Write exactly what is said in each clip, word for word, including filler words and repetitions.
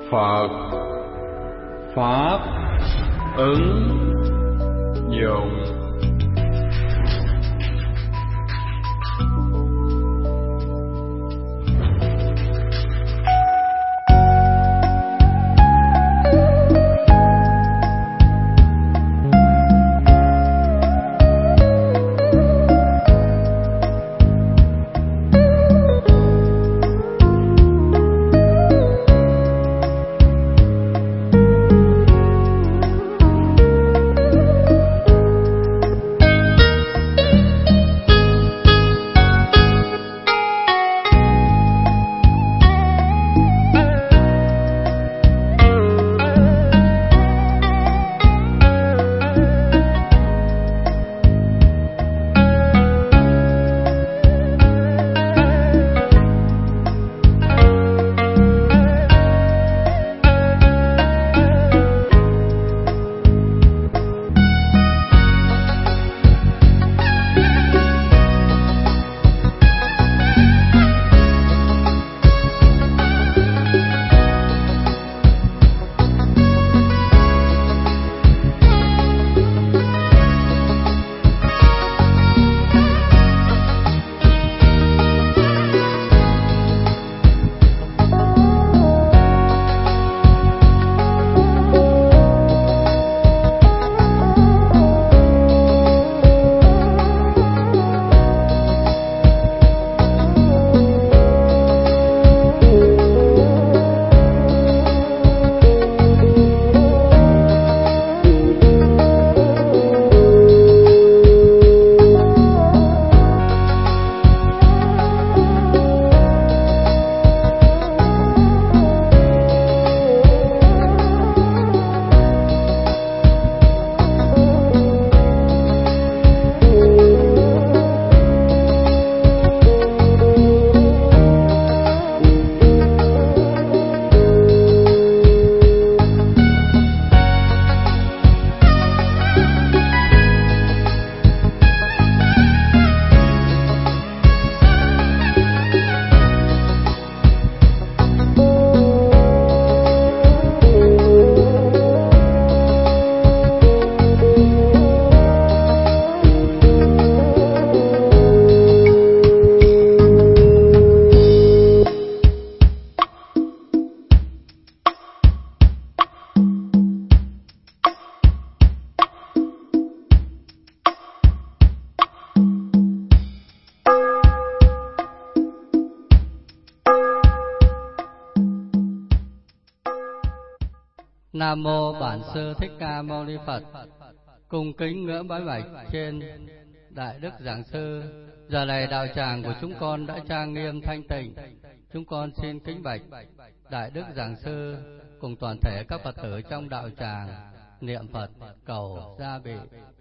Phật Pháp ứng dụng. Nam mô Bản Sư Thích Ca Mâu Ni Phật. Cung kính ngưỡng bái bạch trên Đại Đức Giảng Sư. Giờ này đạo tràng của chúng con đã trang nghiêm thanh tịnh. Chúng con xin kính bạch Đại Đức Giảng Sư cùng toàn thể các Phật tử trong đạo tràng niệm Phật cầu gia bị.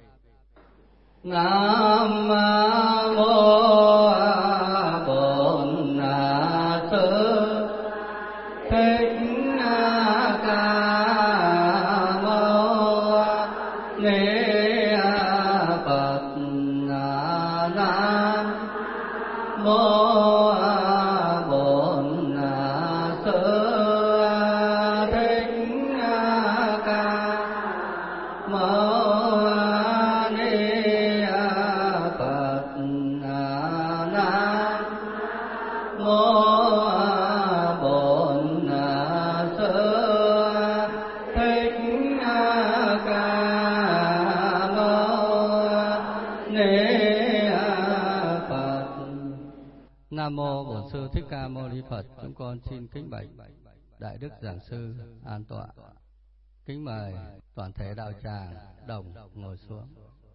Nam mô Bổn Sư Thích Nam mô Bổn Sư Thích Ca Mâu Ni Phật. Chúng con xin kính bạch Đại Đức Giảng Sư an tọa. Kính mời toàn thể đạo tràng đồng ngồi xuống.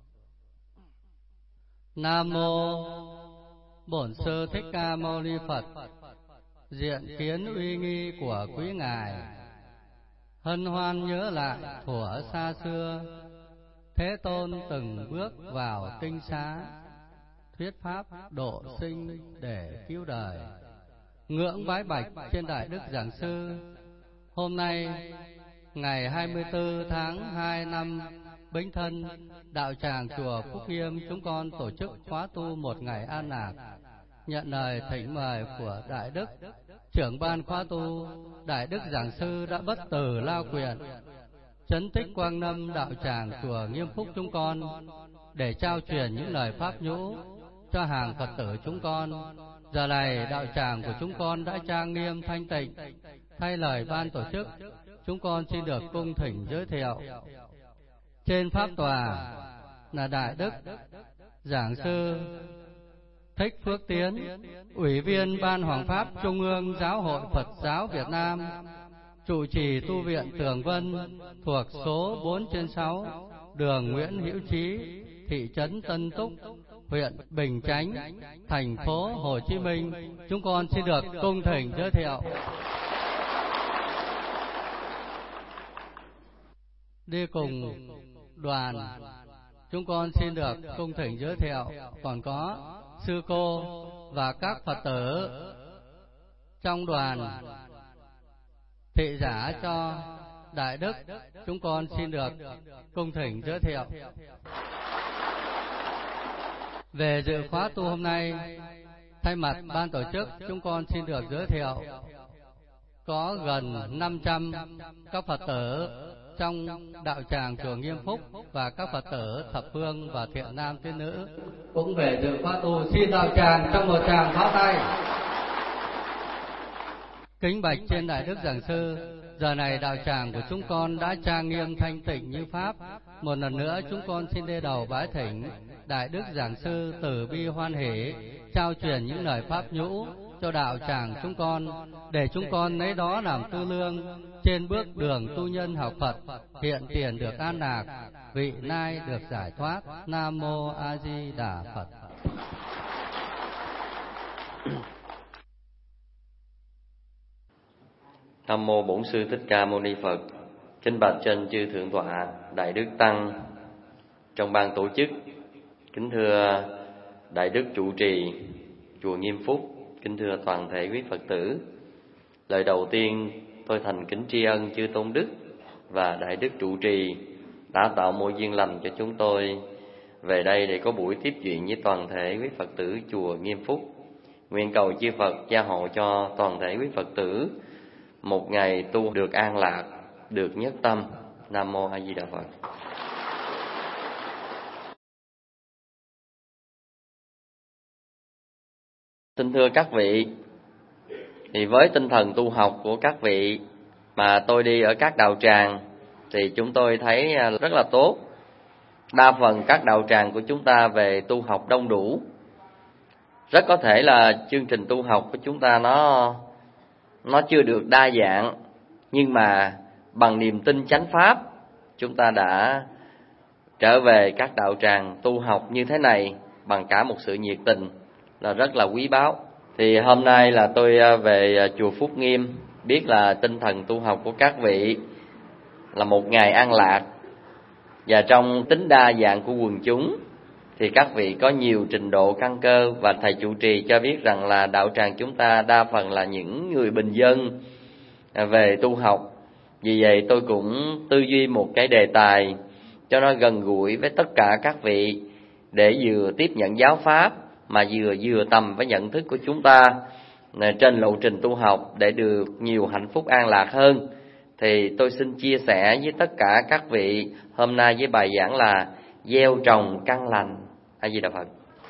Nam mô Bổn Sư Thích Ca Mâu Ni Phật. Diện kiến uy nghi của quý ngài, hân hoan nhớ lại thuở xa xưa, Thế Tôn từng bước vào tinh xá, thuyết pháp độ sinh để cứu đời. Ngưỡng bái bạch trên Đại Đức Giảng Sư. Hôm nay ngày hai mươi tư tháng hai năm Bính Thân, đạo tràng chùa Phúc Nghiêm chúng con tổ chức khóa tu một ngày an lạc, nhận lời thỉnh mời của Đại Đức trưởng ban khóa tu Đại Đức Giảng Sư đã bất từ lao quyền trấn Thích Quang Lâm đạo tràng chùa Nghiêm Phúc chúng con để trao truyền những lời pháp nhũ cho hàng Phật tử chúng con. Giờ này đạo tràng của chúng con đã trang nghiêm thanh tịnh. Thay lời ban tổ chức, chúng con xin được cung thỉnh giới thiệu. Trên pháp tòa là Đại Đức Giảng Sư Thích Phước Tiến, Ủy viên Ban Hoàng Pháp Trung ương Giáo hội Phật giáo Việt Nam, trụ trì tu viện Tường Vân thuộc số bốn trên sáu, đường Nguyễn Hữu Trí, thị trấn Tân Túc, huyện Bình Chánh, thành phố Hồ Chí Minh. Chúng con xin được cung thỉnh giới thiệu. Đi cùng đoàn, chúng con xin được cung thỉnh giới thiệu còn có sư cô và các Phật tử trong đoàn. Thị giả cho Đại Đức, chúng con xin được cung thỉnh giới thiệu. Về dự khóa tu hôm nay, thay mặt ban tổ chức, chúng con xin được giới thiệu có gần năm trăm các Phật tử trong đạo tràng chùa Nghiêm Phúc và các Phật tử thập phương và thiện nam tín nữ cũng về dự khóa tu. Xin đạo tràng trong một tràng pháo tay. Kính bạch trên Đại Đức Giảng Sư, giờ này đạo tràng của chúng con đã trang nghiêm thanh tịnh như pháp. Một lần nữa chúng con xin đê đầu bái thỉnh Đại Đức Giảng Sư từ bi hoan hỷ trao truyền những lời pháp nhũ cho đạo tràng chúng con, để chúng con lấy đó làm tư lương trên bước đường tu nhân học Phật, hiện tiền được an lạc, vị nay được giải thoát. Nam mô A Di Đà Phật. Nam mô Bổn Sư Thích Ca Mâu Ni Phật. Kính bạch trên chư thượng tọa, Đại Đức Tăng trong ban tổ chức, kính thưa Đại Đức trụ trì chùa Nghiêm Phúc, kính thưa toàn thể quý Phật tử. Lời đầu tiên tôi thành kính tri ân chư tôn đức và Đại Đức trụ trì đã tạo môi duyên lành cho chúng tôi về đây để có buổi tiếp chuyện với toàn thể quý Phật tử chùa Nghiêm Phúc. Nguyện cầu chư Phật gia hộ cho toàn thể quý Phật tử một ngày tu được an lạc, được nhất tâm. Nam mô A Di Đà Phật. Xin thưa các vị, thì với tinh thần tu học của các vị mà tôi đi ở các đạo tràng thì chúng tôi thấy rất là tốt. Đa phần các đạo tràng của chúng ta về tu học đông đủ. Rất có thể là chương trình tu học của chúng ta nó nó chưa được đa dạng, nhưng mà bằng niềm tin chánh pháp, chúng ta đã trở về các đạo tràng tu học như thế này bằng cả một sự nhiệt tình là rất là quý báu. Thì hôm nay là tôi về chùa Phúc Nghiêm, biết là tinh thần tu học của các vị là một ngày an lạc, và trong tính đa dạng của quần chúng thì các vị có nhiều trình độ căn cơ, và thầy trụ trì cho biết rằng là đạo tràng chúng ta đa phần là những người bình dân về tu học. Vì vậy tôi cũng tư duy một cái đề tài cho nó gần gũi với tất cả các vị, để vừa tiếp nhận giáo pháp mà vừa vừa tầm với nhận thức của chúng ta trên lộ trình tu học để được nhiều hạnh phúc an lạc hơn. Thì tôi xin chia sẻ với tất cả các vị hôm nay với bài giảng là gieo trồng căn lành. A Di Đà Phật.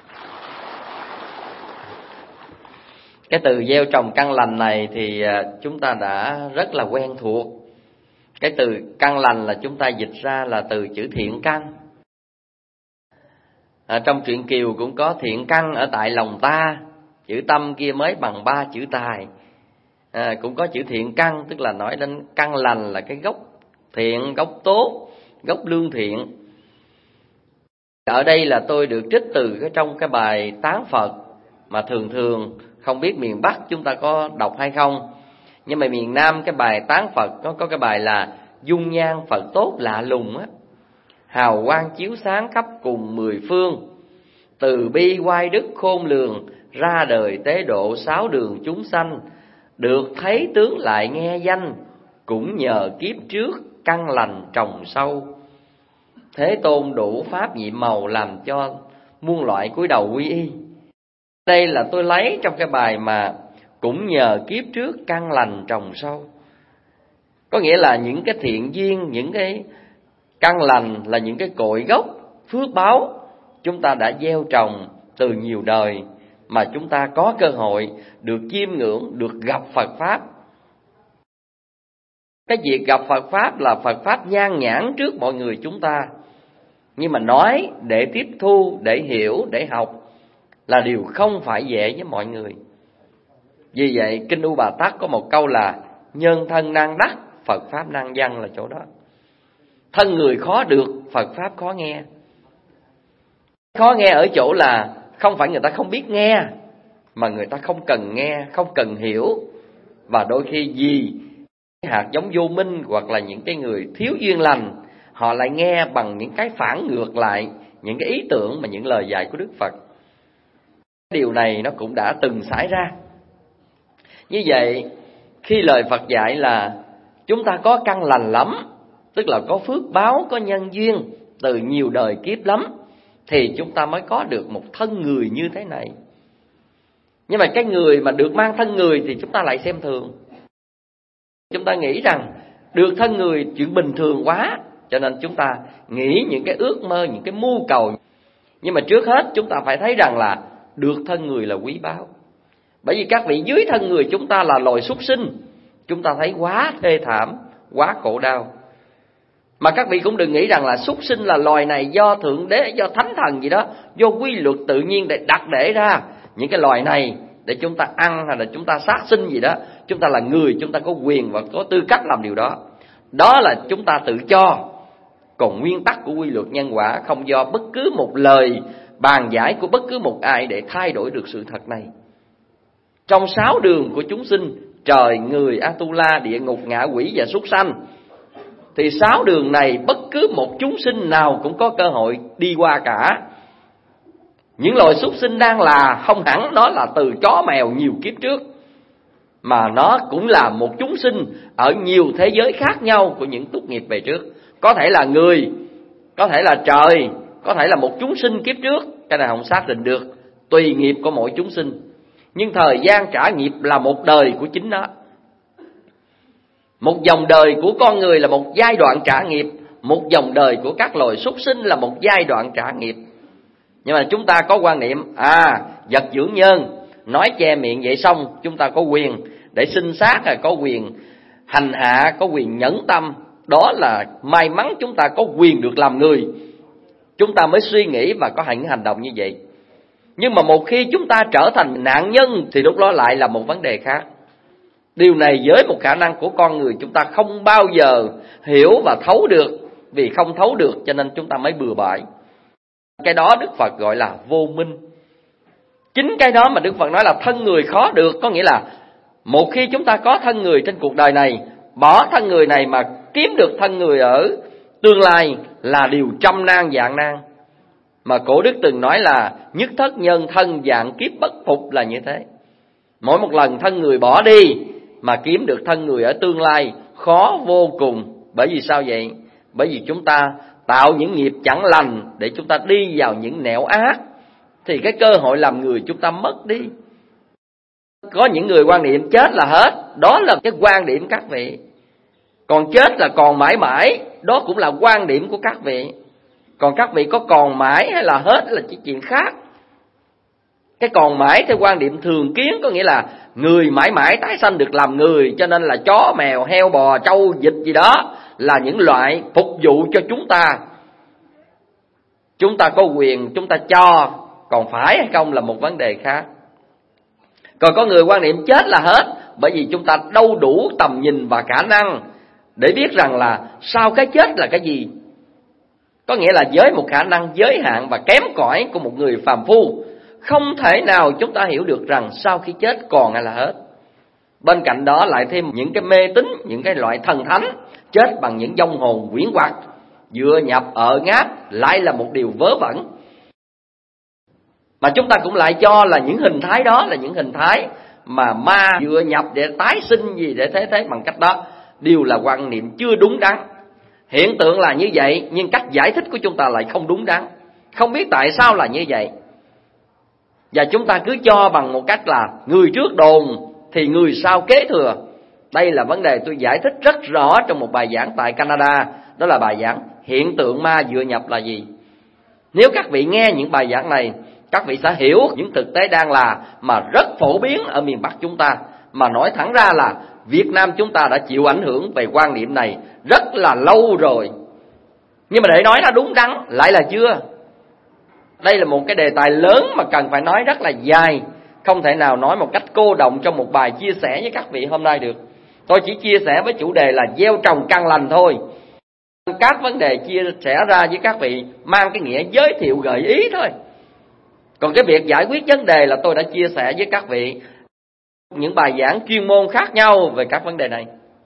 Cái từ gieo trồng căn lành này thì chúng ta đã rất là quen thuộc. Cái từ căn lành là chúng ta dịch ra là từ chữ thiện căn. À, trong truyện Kiều cũng có thiện căn ở tại lòng ta, chữ tâm kia mới bằng ba chữ tài. À, cũng có chữ thiện căn, tức là nói đến căn lành là cái gốc thiện, gốc tốt, gốc lương thiện. Ở đây là tôi được trích từ cái trong cái bài tán Phật mà thường thường không biết miền Bắc chúng ta có đọc hay không, nhưng mà miền Nam cái bài tán Phật nó có cái bài là dung nhan Phật tốt lạ lùng á, hào quang chiếu sáng khắp cùng mười phương, từ bi oai đức khôn lường, ra đời tế độ sáu đường chúng sanh, được thấy tướng lại nghe danh, cũng nhờ kiếp trước căn lành trồng sâu. Thế Tôn đủ pháp nhiệm màu, làm cho muôn loại cúi đầu quy y. Đây là tôi lấy trong cái bài mà cũng nhờ kiếp trước căn lành trồng sâu. Có nghĩa là những cái thiện duyên, những cái căn lành là những cái cội gốc phước báo chúng ta đã gieo trồng từ nhiều đời, mà chúng ta có cơ hội được chiêm ngưỡng, được gặp Phật Pháp. Cái việc gặp Phật Pháp là Phật Pháp nhan nhản trước mọi người chúng ta, nhưng mà nói để tiếp thu, để hiểu, để học là điều không phải dễ với mọi người. Vì vậy Kinh U Bà Tát có một câu là nhân thân nan đắc, Phật Pháp nan văn, là chỗ đó. Thân người khó được, Phật Pháp khó nghe. Khó nghe ở chỗ là không phải người ta không biết nghe, mà người ta không cần nghe, không cần hiểu. Và đôi khi vì hạt giống vô minh hoặc là những cái người thiếu duyên lành, họ lại nghe bằng những cái phản ngược lại những cái ý tưởng mà những lời dạy của Đức Phật. Điều này nó cũng đã từng xảy ra. Như vậy, khi lời Phật dạy là chúng ta có căn lành lắm, tức là có phước báo, có nhân duyên từ nhiều đời kiếp lắm, thì chúng ta mới có được một thân người như thế này. Nhưng mà cái người mà được mang thân người thì chúng ta lại xem thường. Chúng ta nghĩ rằng được thân người chuyện bình thường quá, cho nên chúng ta nghĩ những cái ước mơ, những cái mưu cầu. Nhưng mà trước hết chúng ta phải thấy rằng là được thân người là quý báu. Bởi vì các vị dưới thân người chúng ta là loài súc sinh, chúng ta thấy quá thê thảm, quá khổ đau. Mà các vị cũng đừng nghĩ rằng là súc sinh là loài này do Thượng Đế, do Thánh Thần gì đó, do quy luật tự nhiên để đặt để ra những cái loài này để chúng ta ăn hay là chúng ta sát sinh gì đó. Chúng ta là người, chúng ta có quyền và có tư cách làm điều đó. Đó là chúng ta tự cho. Còn nguyên tắc của quy luật nhân quả không do bất cứ một lời bàn giải của bất cứ một ai để thay đổi được sự thật này. Trong sáu đường của chúng sinh, trời, người, Atula, địa ngục, ngạ quỷ và súc sanh, thì sáu đường này bất cứ một chúng sinh nào cũng có cơ hội đi qua cả. Những loài súc sinh đang là không hẳn nó là từ chó mèo nhiều kiếp trước, mà nó cũng là một chúng sinh ở nhiều thế giới khác nhau của những túc nghiệp về trước. Có thể là người, có thể là trời, có thể là một chúng sinh kiếp trước. Cái này không xác định được, tùy nghiệp của mỗi chúng sinh. Nhưng thời gian trả nghiệp là một đời của chính nó. Một dòng đời của con người là một giai đoạn trả nghiệp, một dòng đời của các loài súc sinh là một giai đoạn trả nghiệp. Nhưng mà chúng ta có quan niệm, à, vật dưỡng nhân, nói che miệng vậy xong, chúng ta có quyền để sinh sát, có quyền hành hạ, có quyền nhẫn tâm. Đó là may mắn chúng ta có quyền được làm người, chúng ta mới suy nghĩ và có những hành động như vậy. Nhưng mà một khi chúng ta trở thành nạn nhân thì lúc đó lại là một vấn đề khác. Điều này với một khả năng của con người chúng ta không bao giờ hiểu và thấu được. Vì không thấu được cho nên chúng ta mới bừa bãi. Cái đó Đức Phật gọi là vô minh. Chính cái đó mà Đức Phật nói là thân người khó được. Có nghĩa là một khi chúng ta có thân người trên cuộc đời này, bỏ thân người này mà kiếm được thân người ở tương lai là điều trăm nan vạn nan. Mà Cổ Đức từng nói là nhất thất nhân thân vạn kiếp bất phục là như thế. Mỗi một lần thân người bỏ đi mà kiếm được thân người ở tương lai khó vô cùng. Bởi vì sao vậy? Bởi vì chúng ta tạo những nghiệp chẳng lành để chúng ta đi vào những nẻo ác, thì cái cơ hội làm người chúng ta mất đi. Có những người quan niệm chết là hết, đó là cái quan điểm các vị. Còn chết là còn mãi mãi, đó cũng là quan điểm của các vị. Còn các vị có còn mãi hay là hết là chỉ chuyện khác. Cái còn mãi theo quan điểm thường kiến có nghĩa là người mãi mãi tái sanh được làm người, cho nên là chó, mèo, heo, bò, trâu, vịt gì đó là những loại phục vụ cho chúng ta. Chúng ta có quyền, chúng ta cho, còn phải hay không là một vấn đề khác. Còn có người quan niệm chết là hết, bởi vì chúng ta đâu đủ tầm nhìn và khả năng để biết rằng là sau cái chết là cái gì. Có nghĩa là với một khả năng giới hạn và kém cỏi của một người phàm phu, không thể nào chúng ta hiểu được rằng sau khi chết còn hay là hết. Bên cạnh đó lại thêm những cái mê tín, những cái loại thần thánh chết bằng những vong hồn quyến hoặc, vừa nhập ở ngáp lại là một điều vớ vẩn. Mà chúng ta cũng lại cho là những hình thái đó là những hình thái mà ma vừa nhập để tái sinh gì để thế thế bằng cách đó, đều là quan niệm chưa đúng đắn. Hiện tượng là như vậy, nhưng cách giải thích của chúng ta lại không đúng đắn. Không biết tại sao là như vậy. Và chúng ta cứ cho bằng một cách là người trước đồn thì người sau kế thừa. Đây là vấn đề tôi giải thích rất rõ trong một bài giảng tại Canada. Đó là bài giảng hiện tượng ma dựa nhập là gì. Nếu các vị nghe những bài giảng này, các vị sẽ hiểu những thực tế đang là mà rất phổ biến ở miền Bắc chúng ta. Mà nói thẳng ra là Việt Nam chúng ta đã chịu ảnh hưởng về quan niệm này rất là lâu rồi. Nhưng mà để nói nó đúng đắn lại là chưa. Đây là một cái đề tài lớn mà cần phải nói rất là dài, không thể nào nói một cách cô động trong một bài chia sẻ với các vị hôm nay được. Tôi chỉ chia sẻ với chủ đề là gieo trồng căn lành thôi. Các vấn đề chia sẻ ra với các vị mang cái nghĩa giới thiệu gợi ý thôi. Còn cái việc giải quyết vấn đề là tôi đã chia sẻ với các vị những bài giảng chuyên môn khác nhau về các vấn đề này.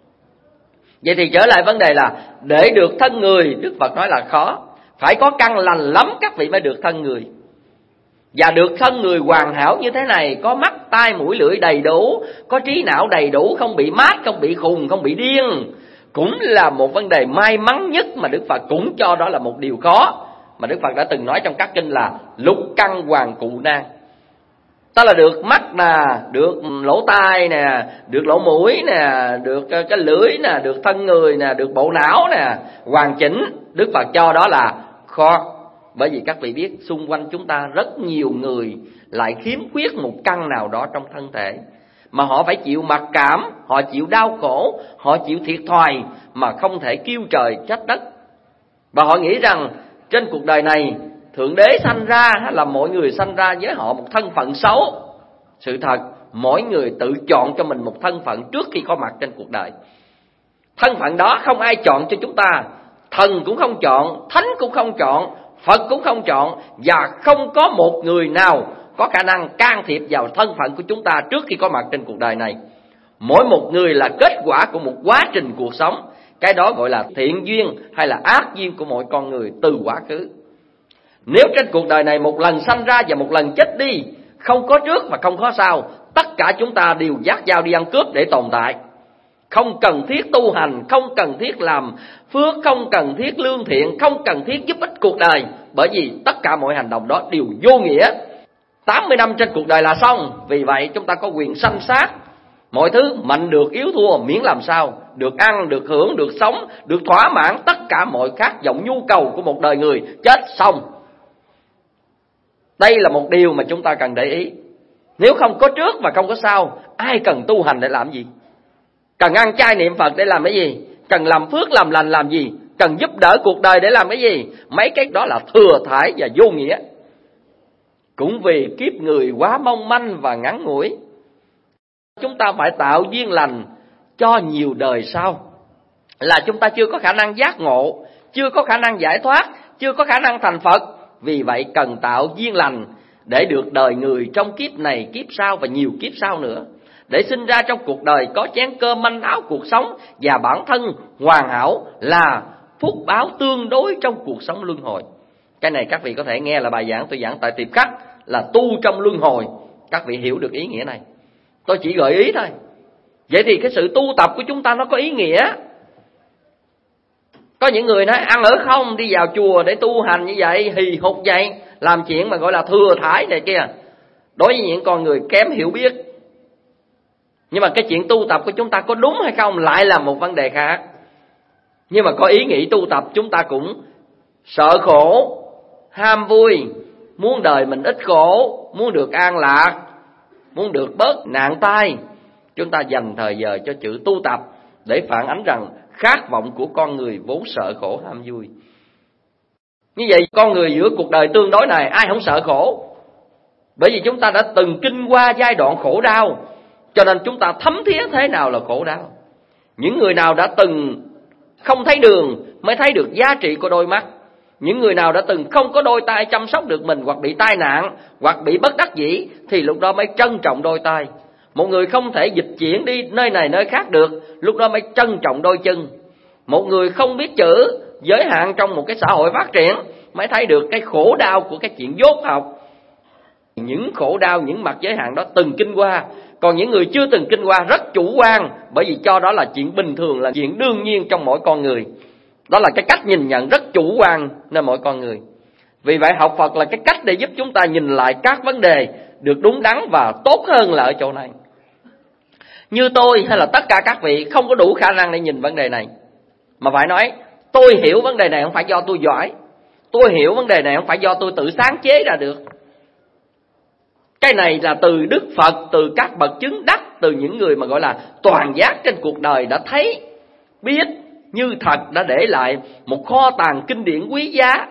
Vậy thì trở lại vấn đề là để được thân người, Đức Phật nói là khó. Phải có căn lành lắm các vị mới được thân người. Và được thân người hoàn hảo như thế này, có mắt, tai, mũi, lưỡi đầy đủ, có trí não đầy đủ, không bị mát, không bị khùng, không bị điên, cũng là một vấn đề may mắn nhất mà Đức Phật cũng cho đó là một điều khó. Mà Đức Phật đã từng nói trong các kinh là lục căn hoàn cụ nan. Đó là được mắt nè, được lỗ tai nè, được lỗ mũi nè, được cái lưỡi nè, được thân người nè, được bộ não nè, hoàn chỉnh. Đức Phật cho đó là khó. Bởi vì các vị biết xung quanh chúng ta rất nhiều người lại khiếm khuyết một căn nào đó trong thân thể, mà họ phải chịu mặc cảm, họ chịu đau khổ, họ chịu thiệt thòi mà không thể kêu trời trách đất. Và họ nghĩ rằng trên cuộc đời này Thượng Đế sanh ra hay là mọi người sanh ra với họ một thân phận xấu. Sự thật, mỗi người tự chọn cho mình một thân phận trước khi có mặt trên cuộc đời. Thân phận đó không ai chọn cho chúng ta. Thần cũng không chọn, Thánh cũng không chọn, Phật cũng không chọn, và không có một người nào có khả năng can thiệp vào thân phận của chúng ta trước khi có mặt trên cuộc đời này. Mỗi một người là kết quả của một quá trình cuộc sống. Cái đó gọi là thiện duyên hay là ác duyên của mỗi con người từ quá khứ. Nếu trên cuộc đời này một lần sanh ra và một lần chết đi, không có trước và không có sau, tất cả chúng ta đều dắt dao đi ăn cướp để tồn tại. Không cần thiết tu hành, không cần thiết làm phước, không cần thiết lương thiện, không cần thiết giúp ích cuộc đời. Bởi vì tất cả mọi hành động đó đều vô nghĩa. tám mươi năm trên cuộc đời là xong. Vì vậy chúng ta có quyền sanh sát. Mọi thứ mạnh được yếu thua, miễn làm sao được ăn, được hưởng, được sống, được thỏa mãn tất cả mọi khát vọng nhu cầu của một đời người. Chết xong. Đây là một điều mà chúng ta cần để ý. Nếu không có trước và không có sau, ai cần tu hành để làm gì? Cần ăn chay niệm Phật để làm cái gì? Cần làm phước làm lành làm gì? Cần giúp đỡ cuộc đời để làm cái gì? Mấy cái đó là thừa thải và vô nghĩa. Cũng vì kiếp người quá mong manh và ngắn ngủi, chúng ta phải tạo duyên lành cho nhiều đời sau. Là chúng ta chưa có khả năng giác ngộ, chưa có khả năng giải thoát, chưa có khả năng thành Phật. Vì vậy cần tạo duyên lành để được đời người trong kiếp này, kiếp sau và nhiều kiếp sau nữa. Để sinh ra trong cuộc đời có chén cơm manh áo cuộc sống và bản thân hoàn hảo là phúc báo tương đối trong cuộc sống luân hồi. Cái này các vị có thể nghe là bài giảng tôi giảng tại Tiệp Khắc là tu trong luân hồi. Các vị hiểu được ý nghĩa này. Tôi chỉ gợi ý thôi. Vậy thì cái sự tu tập của chúng ta nó có ý nghĩa. Có những người nói ăn ở không, đi vào chùa để tu hành như vậy, hì hục vậy, làm chuyện mà gọi là thừa thải này kia. Đối với những con người kém hiểu biết. Nhưng mà cái chuyện tu tập của chúng ta có đúng hay không lại là một vấn đề khác. Nhưng mà có ý nghĩ tu tập chúng ta cũng sợ khổ, ham vui, muốn đời mình ít khổ, muốn được an lạc, muốn được bớt nạn tai. Chúng ta dành thời giờ cho chữ tu tập để phản ánh rằng khát vọng của con người vốn sợ khổ ham vui. Như vậy con người giữa cuộc đời tương đối này ai không sợ khổ? Bởi vì chúng ta đã từng kinh qua giai đoạn khổ đau, cho nên chúng ta thấm thía thế nào là khổ đau. Những người nào đã từng không thấy đường mới thấy được giá trị của đôi mắt. Những người nào đã từng không có đôi tay chăm sóc được mình, hoặc bị tai nạn, hoặc bị bất đắc dĩ, thì lúc đó mới trân trọng đôi tay. Một người không thể dịch chuyển đi nơi này nơi khác được, lúc đó mới trân trọng đôi chân. Một người không biết chữ, giới hạn trong một cái xã hội phát triển, mới thấy được cái khổ đau của cái chuyện dốt học. Những khổ đau, những mặt giới hạn đó từng kinh qua. Còn những người chưa từng kinh qua rất chủ quan, bởi vì cho đó là chuyện bình thường, là chuyện đương nhiên trong mỗi con người. Đó là cái cách nhìn nhận rất chủ quan nên mỗi con người. Vì vậy học Phật là cái cách để giúp chúng ta nhìn lại các vấn đề được đúng đắn và tốt hơn là ở chỗ này. như tôi hay là tất cả các vị không có đủ khả năng để nhìn vấn đề này, mà phải nói tôi hiểu vấn đề này không phải do tôi giỏi, tôi hiểu vấn đề này không phải do tôi tự sáng chế ra được. Cái này là từ Đức Phật, từ các bậc chứng đắc, từ những người mà gọi là toàn giác trên cuộc đời đã thấy, biết như thật, đã để lại một kho tàng kinh điển quý giá.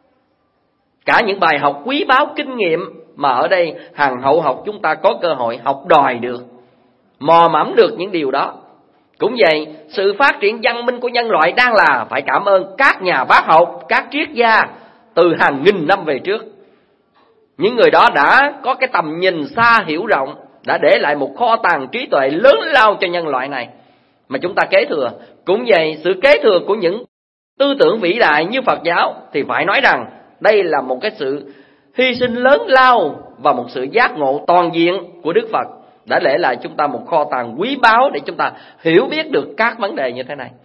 Cả những bài học quý báu kinh nghiệm mà ở đây hàng hậu học chúng ta có cơ hội học đòi được, mò mẫm được những điều đó. Cũng vậy, sự phát triển văn minh của nhân loại đang là phải cảm ơn các nhà bác học, các triết gia từ hàng nghìn năm về trước. Những người đó đã có cái tầm nhìn xa hiểu rộng, đã để lại một kho tàng trí tuệ lớn lao cho nhân loại này mà chúng ta kế thừa. Cũng vậy, sự kế thừa của những tư tưởng vĩ đại như Phật giáo thì phải nói rằng đây là một cái sự hy sinh lớn lao và một sự giác ngộ toàn diện của Đức Phật, đã để lại chúng ta một kho tàng quý báu để chúng ta hiểu biết được các vấn đề như thế này.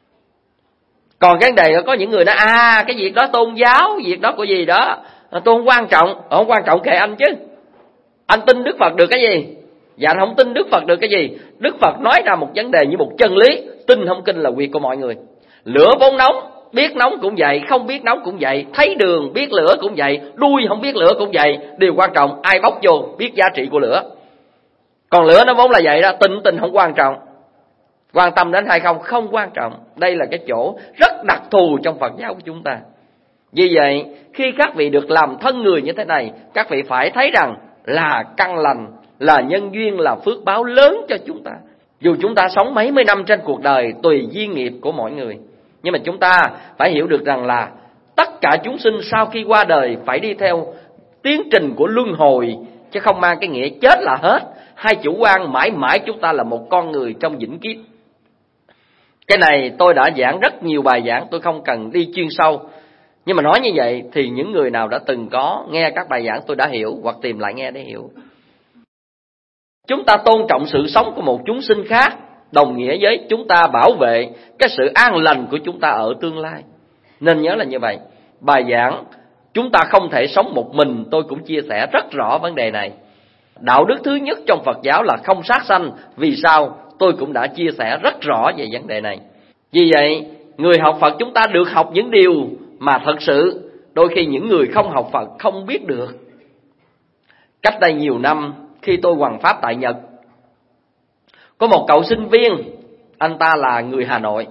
Còn cái vấn đề có những người nói à cái việc đó tôn giáo, việc đó của gì đó tôi không quan trọng. Không quan trọng kệ anh chứ, anh tin Đức Phật được cái gì? Và anh không tin Đức Phật được cái gì? Đức Phật nói ra một vấn đề như một chân lý, tin không tin là việc của mọi người. Lửa vốn nóng, biết nóng cũng vậy, không biết nóng cũng vậy, thấy đường biết lửa cũng vậy, đuôi không biết lửa cũng vậy. Điều quan trọng ai bóc vô biết giá trị của lửa. Còn lửa nó vốn là vậy đó, tin tin không quan trọng, quan tâm đến hay không không quan trọng. Đây là cái chỗ rất đặc thù trong Phật giáo của chúng ta. Vì vậy khi các vị được làm thân người như thế này, các vị phải thấy rằng là căn lành, là nhân duyên, là phước báo lớn cho chúng ta. Dù chúng ta sống mấy mươi năm trên cuộc đời tùy duyên nghiệp của mỗi người, nhưng mà chúng ta phải hiểu được rằng là tất cả chúng sinh sau khi qua đời phải đi theo tiến trình của luân hồi, chứ không mang cái nghĩa chết là hết. Hai chủ quan mãi mãi chúng ta là một con người trong vĩnh kiếp. Cái này tôi đã giảng rất nhiều bài giảng, tôi không cần đi chuyên sâu. Nhưng mà nói như vậy thì những người nào đã từng có nghe các bài giảng tôi đã hiểu, hoặc tìm lại nghe để hiểu. Chúng ta tôn trọng sự sống của một chúng sinh khác, đồng nghĩa với chúng ta bảo vệ cái sự an lành của chúng ta ở tương lai. Nên nhớ là như vậy. Bài giảng chúng ta không thể sống một mình, tôi cũng chia sẻ rất rõ vấn đề này. Đạo đức thứ nhất trong Phật giáo là không sát sanh. Vì sao? Tôi cũng đã chia sẻ rất rõ về vấn đề này. Vì vậy, người học Phật chúng ta được học những điều mà thật sự đôi khi những người không học Phật không biết được. Cách đây nhiều năm, khi tôi hoằng pháp tại Nhật, có một cậu sinh viên, anh ta là người Hà Nội.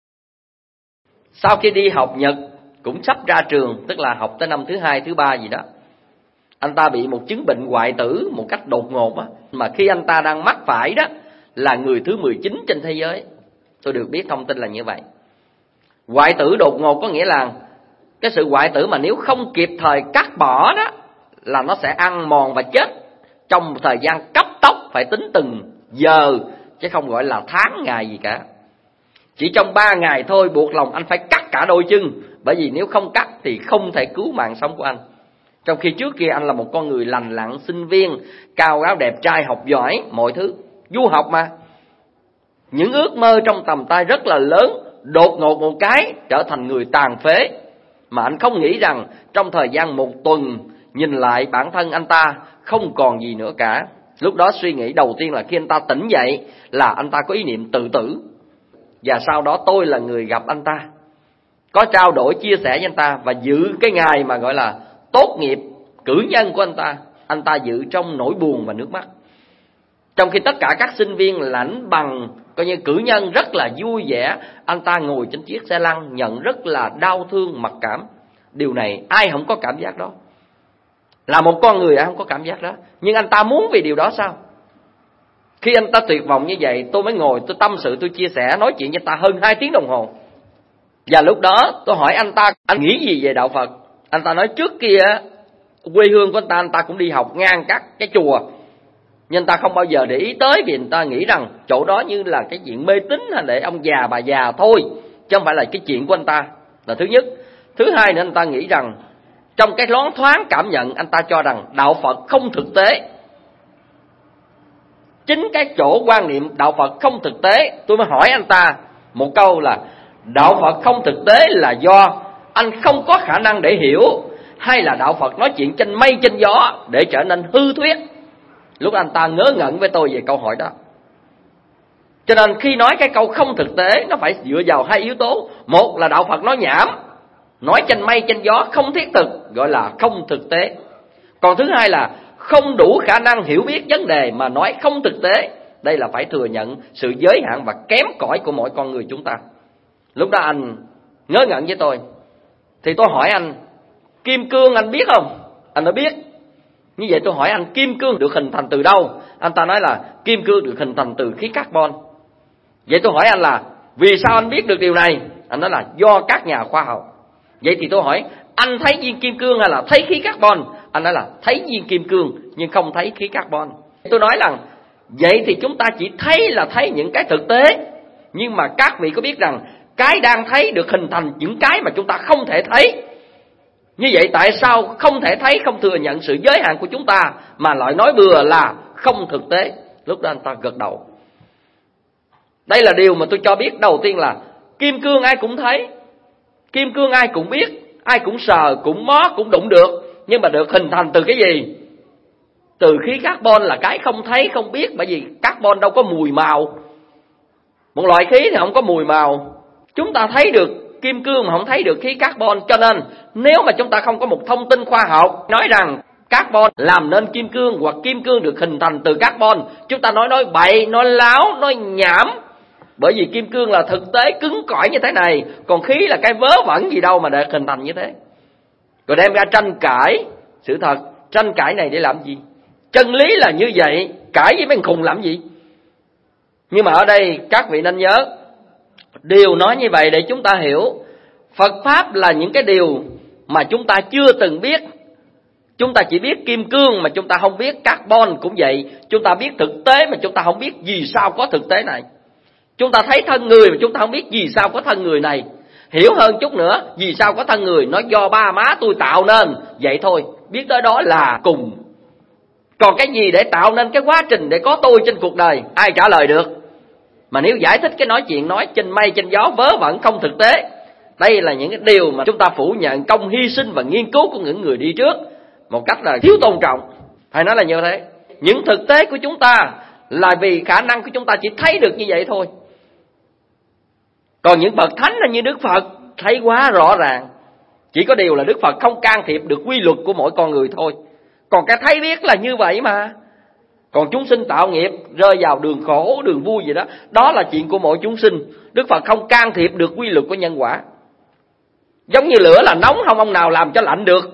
Sau khi đi học Nhật, cũng sắp ra trường, tức là học tới năm thứ hai, thứ ba gì đó, anh ta bị một chứng bệnh hoại tử một cách đột ngột á, mà khi anh ta đang mắc phải đó là người thứ mười chín trên thế giới. Tôi được biết thông tin là như vậy. Hoại tử đột ngột có nghĩa là cái sự hoại tử mà nếu không kịp thời cắt bỏ đó là nó sẽ ăn mòn và chết trong một thời gian cấp tốc, phải tính từng giờ chứ không gọi là tháng ngày gì cả. Chỉ trong ba ngày thôi buộc lòng anh phải cắt cả đôi chân, bởi vì nếu không cắt thì không thể cứu mạng sống của anh. Trong khi trước kia anh là một con người lành lặn, sinh viên, cao ráo đẹp trai, học giỏi, mọi thứ, du học mà. Những ước mơ trong tầm tay rất là lớn, đột ngột một cái trở thành người tàn phế. Mà anh không nghĩ rằng trong thời gian một tuần nhìn lại bản thân anh ta không còn gì nữa cả. Lúc đó suy nghĩ đầu tiên là khi anh ta tỉnh dậy là anh ta có ý niệm tự tử. Và sau đó tôi là người gặp anh ta, có trao đổi chia sẻ với anh ta và giữ cái ngày mà gọi là tốt nghiệp cử nhân của anh ta. Anh ta giữ trong nỗi buồn và nước mắt. Trong khi tất cả các sinh viên lãnh bằng coi như cử nhân rất là vui vẻ, anh ta ngồi trên chiếc xe lăn nhận rất là đau thương, mặc cảm. Điều này ai không có cảm giác đó. Là một con người ai không có cảm giác đó. Nhưng anh ta muốn vì điều đó sao? Khi anh ta tuyệt vọng như vậy, tôi mới ngồi tôi tâm sự, tôi chia sẻ, nói chuyện với anh ta hơn hai tiếng đồng hồ. Và lúc đó tôi hỏi anh ta, anh nghĩ gì về đạo Phật? Anh ta nói trước kia quê hương của anh ta, anh ta cũng đi học ngang các cái chùa, nhưng anh ta không bao giờ để ý tới, vì anh ta nghĩ rằng chỗ đó như là cái chuyện mê tín hay để ông già bà già thôi, chứ không phải là cái chuyện của anh ta, là thứ nhất. Thứ hai nữa, anh ta nghĩ rằng trong cái loáng thoáng cảm nhận, anh ta cho rằng đạo Phật không thực tế. Chính cái chỗ quan niệm đạo Phật không thực tế, tôi mới hỏi anh ta một câu là đạo Phật không thực tế là do anh không có khả năng để hiểu, hay là đạo Phật nói chuyện trên mây trên gió để trở nên hư thuyết? Lúc anh ta ngớ ngẩn với tôi về câu hỏi đó. Cho nên khi nói cái câu không thực tế, nó phải dựa vào hai yếu tố. Một là đạo Phật nói nhảm, nói chanh mây chanh gió, không thiết thực, gọi là không thực tế. Còn thứ hai là không đủ khả năng hiểu biết vấn đề mà nói không thực tế. Đây là phải thừa nhận sự giới hạn và kém cỏi của mỗi con người chúng ta. Lúc đó anh ngớ ngẩn với tôi, thì tôi hỏi anh, kim cương anh biết không? Anh nói biết. Như vậy tôi hỏi anh, kim cương được hình thành từ đâu? Anh ta nói là kim cương được hình thành từ khí carbon. Vậy tôi hỏi anh là vì sao anh biết được điều này? Anh nói là do các nhà khoa học. Vậy thì tôi hỏi, anh thấy viên kim cương hay là thấy khí carbon? Anh nói là thấy viên kim cương nhưng không thấy khí carbon. Tôi nói rằng vậy thì chúng ta chỉ thấy là thấy những cái thực tế. Nhưng mà các vị có biết rằng cái đang thấy được hình thành những cái mà chúng ta không thể thấy. Như vậy tại sao không thể thấy, không thừa nhận sự giới hạn của chúng ta mà lại nói bừa là không thực tế? Lúc đó anh ta gật đầu. Đây là điều mà tôi cho biết. Đầu tiên là kim cương ai cũng thấy, kim cương ai cũng biết, ai cũng sờ, cũng mó, cũng đụng được. Nhưng mà được hình thành từ cái gì? Từ khí carbon là cái không thấy, không biết. Bởi vì carbon đâu có mùi màu. Một loại khí thì không có mùi màu. Chúng ta thấy được kim cương mà không thấy được khí carbon. Cho nên nếu mà chúng ta không có một thông tin khoa học nói rằng carbon làm nên kim cương, hoặc kim cương được hình thành từ carbon, chúng ta nói nói bậy, nói láo, nói nhảm. Bởi vì kim cương là thực tế cứng cỏi như thế này, còn khí là cái vớ vẩn gì đâu mà để hình thành như thế. Rồi đem ra tranh cãi sự thật. Tranh cãi này để làm gì? Chân lý là như vậy, cãi với mấy khùng làm gì? Nhưng mà ở đây các vị nên nhớ, điều nói như vậy để chúng ta hiểu Phật Pháp là những cái điều mà chúng ta chưa từng biết. Chúng ta chỉ biết kim cương mà chúng ta không biết carbon cũng vậy. Chúng ta biết thực tế mà chúng ta không biết vì sao có thực tế này. Chúng ta thấy thân người mà chúng ta không biết vì sao có thân người này. Hiểu hơn chút nữa, vì sao có thân người, nó do ba má tôi tạo nên. Vậy thôi, biết tới đó là cùng. Còn cái gì để tạo nên cái quá trình để có tôi trên cuộc đời, ai trả lời được? Mà nếu giải thích cái nói chuyện nói trên mây trên gió vớ vẩn không thực tế, đây là những cái điều mà chúng ta phủ nhận công hy sinh và nghiên cứu của những người đi trước một cách là thiếu tôn trọng. Phải nói là như thế. Những thực tế của chúng ta là vì khả năng của chúng ta chỉ thấy được như vậy thôi. Còn những bậc thánh là như Đức Phật thấy quá rõ ràng. Chỉ có điều là Đức Phật không can thiệp được quy luật của mỗi con người thôi. Còn cái thấy biết là như vậy mà. Còn chúng sinh tạo nghiệp rơi vào đường khổ, đường vui gì đó, đó là chuyện của mỗi chúng sinh. Đức Phật không can thiệp được quy luật của nhân quả. Giống như lửa là nóng, không ông nào làm cho lạnh được.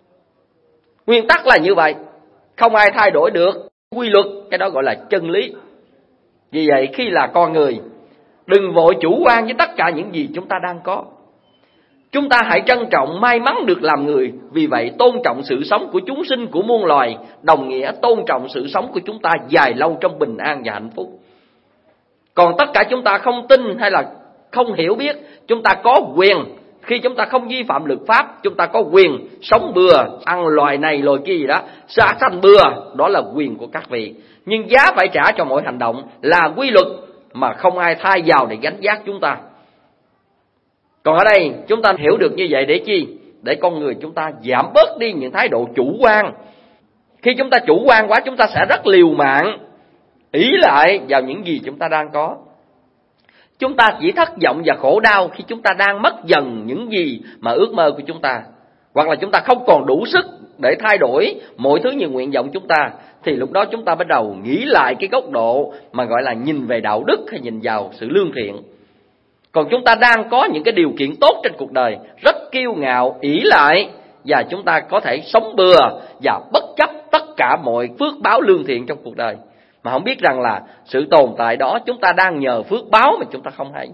Nguyên tắc là như vậy, không ai thay đổi được quy luật. Cái đó gọi là chân lý. Vì vậy khi là con người, đừng vội chủ quan với tất cả những gì chúng ta đang có. Chúng ta hãy trân trọng may mắn được làm người. Vì vậy tôn trọng sự sống của chúng sinh, của muôn loài, đồng nghĩa tôn trọng sự sống của chúng ta dài lâu trong bình an và hạnh phúc. Còn tất cả chúng ta không tin hay là không hiểu biết, chúng ta có quyền. Khi chúng ta không vi phạm luật pháp, chúng ta có quyền sống bừa, ăn loài này loài kia gì đó, xả sanh bừa, đó là quyền của các vị. Nhưng giá phải trả cho mọi hành động là quy luật mà không ai thay vào để gánh vác chúng ta. Còn ở đây chúng ta hiểu được như vậy để chi? Để con người chúng ta giảm bớt đi những thái độ chủ quan. Khi chúng ta chủ quan quá, chúng ta sẽ rất liều mạng ý lại vào những gì chúng ta đang có. Chúng ta chỉ thất vọng và khổ đau khi chúng ta đang mất dần những gì mà ước mơ của chúng ta. Hoặc là chúng ta không còn đủ sức để thay đổi mọi thứ như nguyện vọng chúng ta. Thì lúc đó chúng ta bắt đầu nghĩ lại cái góc độ mà gọi là nhìn về đạo đức hay nhìn vào sự lương thiện. Còn chúng ta đang có những cái điều kiện tốt trên cuộc đời, rất kiêu ngạo, ỷ lại, và chúng ta có thể sống bừa và bất chấp tất cả mọi phước báo lương thiện trong cuộc đời, mà không biết rằng là sự tồn tại đó chúng ta đang nhờ phước báo mà chúng ta không hay.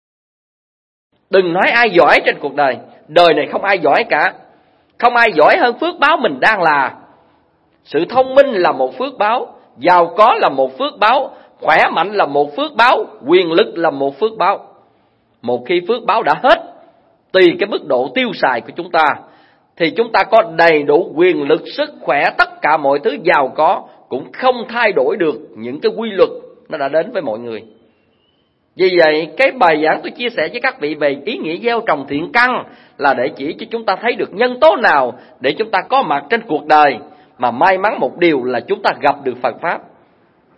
Đừng nói ai giỏi trên cuộc đời, đời này không ai giỏi cả. Không ai giỏi hơn phước báo mình đang là. Sự thông minh là một phước báo, giàu có là một phước báo, khỏe mạnh là một phước báo, quyền lực là một phước báo. Một khi phước báo đã hết, tùy cái mức độ tiêu xài của chúng ta, thì chúng ta có đầy đủ quyền lực, sức khỏe, tất cả mọi thứ giàu có cũng không thay đổi được những cái quy luật nó đã đến với mọi người. Vì vậy, cái bài giảng tôi chia sẻ với các vị về ý nghĩa gieo trồng thiện căn là để chỉ cho chúng ta thấy được nhân tố nào để chúng ta có mặt trên cuộc đời. Mà may mắn một điều là chúng ta gặp được Phật Pháp.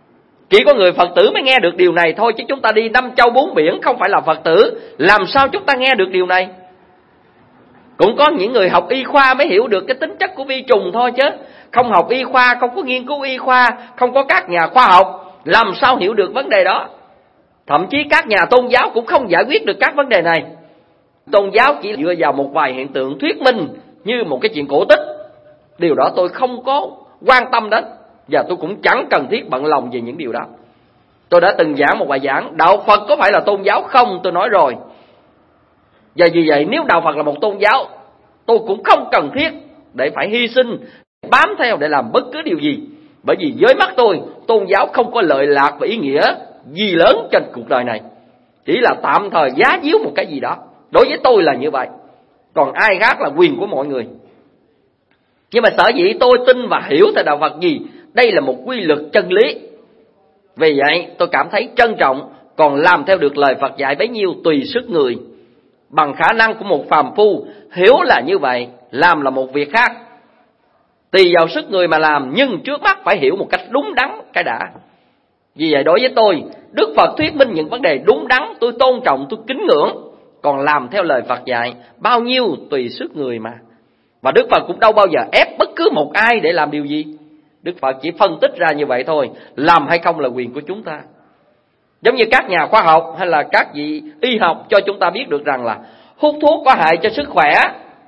Chỉ có người Phật tử mới nghe được điều này thôi, chứ chúng ta đi năm châu bốn biển không phải là Phật tử, làm sao chúng ta nghe được điều này? Cũng có những người học y khoa mới hiểu được cái tính chất của vi trùng thôi, chứ không học y khoa, không có nghiên cứu y khoa, không có các nhà khoa học, làm sao hiểu được vấn đề đó. Thậm chí các nhà tôn giáo cũng không giải quyết được các vấn đề này. Tôn giáo chỉ dựa vào một vài hiện tượng thuyết minh như một cái chuyện cổ tích. Điều đó tôi không có quan tâm đến, và tôi cũng chẳng cần thiết bận lòng về những điều đó. Tôi đã từng giảng một bài giảng đạo Phật có phải là tôn giáo không, tôi nói rồi. Và vì vậy nếu đạo Phật là một tôn giáo, tôi cũng không cần thiết để phải hy sinh, bám theo để làm bất cứ điều gì. Bởi vì với mắt tôi, tôn giáo không có lợi lạc và ý nghĩa gì lớn trên cuộc đời này, chỉ là tạm thời giá díu một cái gì đó. Đối với tôi là như vậy, còn ai khác là quyền của mọi người. Nhưng mà sở dĩ tôi tin và hiểu theo đạo Phật gì, đây là một quy luật chân lý. Vì vậy tôi cảm thấy trân trọng, còn làm theo được lời Phật dạy bấy nhiêu tùy sức người. Bằng khả năng của một phàm phu, hiểu là như vậy, làm là một việc khác. Tùy vào sức người mà làm, nhưng trước mắt phải hiểu một cách đúng đắn cái đã. Vì vậy đối với tôi, Đức Phật thuyết minh những vấn đề đúng đắn, tôi tôn trọng, tôi kính ngưỡng. Còn làm theo lời Phật dạy, bao nhiêu tùy sức người mà. Và Đức Phật cũng đâu bao giờ ép bất cứ một ai để làm điều gì. Đức Phật chỉ phân tích ra như vậy thôi, làm hay không là quyền của chúng ta. Giống như các nhà khoa học hay là các vị y học cho chúng ta biết được rằng là hút thuốc có hại cho sức khỏe.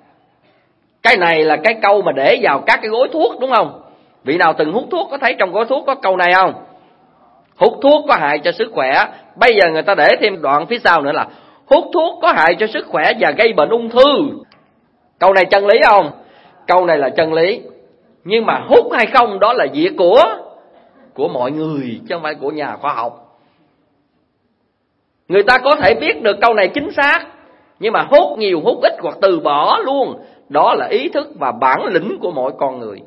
Cái này là cái câu mà để vào các cái gói thuốc, đúng không? Vị nào từng hút thuốc có thấy trong gói thuốc có câu này không? Hút thuốc có hại cho sức khỏe. Bây giờ người ta để thêm đoạn phía sau nữa là hút thuốc có hại cho sức khỏe và gây bệnh ung thư. Câu này chân lý không? Câu này là chân lý. Nhưng mà hút hay không đó là việc của của mọi người, chứ không phải của nhà khoa học. Người ta có thể biết được câu này chính xác, nhưng mà hút nhiều hút ít hoặc từ bỏ luôn, đó là ý thức và bản lĩnh của mỗi con người.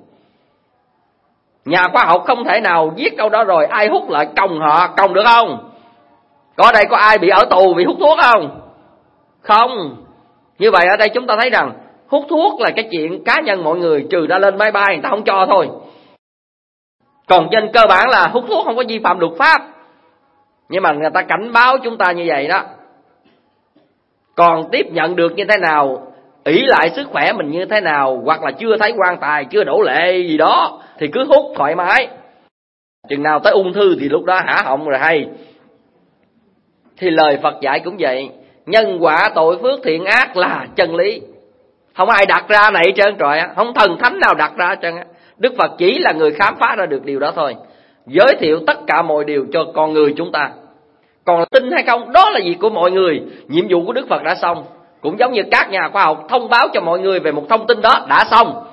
Nhà khoa học không thể nào viết câu đó rồi ai hút lại còng họ, còng được không? Có đây có ai bị ở tù vì hút thuốc không? Không. Như vậy ở đây chúng ta thấy rằng hút thuốc là cái chuyện cá nhân mọi người, trừ ra lên máy bay người ta không cho thôi. Còn trên cơ bản là hút thuốc không có vi phạm luật pháp. Nhưng mà người ta cảnh báo chúng ta như vậy đó. Còn tiếp nhận được như thế nào, ỷ lại sức khỏe mình như thế nào, hoặc là chưa thấy quan tài, chưa đổ lệ gì đó, thì cứ hút thoải mái. Chừng nào tới ung thư thì lúc đó hả họng rồi hay. Thì lời Phật dạy cũng vậy. Nhân quả tội phước thiện ác là chân lý. Không ai đặt ra này trơn trọi, không thần thánh nào đặt ra trơn. Đức Phật chỉ là người khám phá ra được điều đó thôi, giới thiệu tất cả mọi điều cho con người chúng ta. Còn tin hay không, đó là việc của mọi người. Nhiệm vụ của Đức Phật đã xong. Cũng giống như các nhà khoa học thông báo cho mọi người về một thông tin đó đã xong.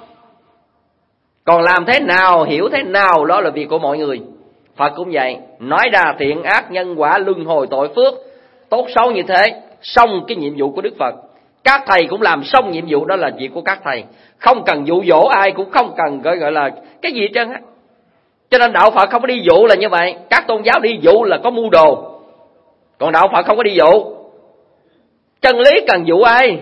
Còn làm thế nào, hiểu thế nào, đó là việc của mọi người. Phật cũng vậy, nói ra thiện ác, nhân quả, luân hồi, tội phước, tốt xấu như thế, xong cái nhiệm vụ của Đức Phật. Các thầy cũng làm xong nhiệm vụ, đó là việc của các thầy. Không cần dụ dỗ ai, cũng không cần gọi, gọi là cái gì hết trơn á. Cho nên đạo Phật không có đi dụ là như vậy. Các tôn giáo đi dụ là có mưu đồ. Còn đạo Phật không có đi dụ. Chân lý cần dụ ai?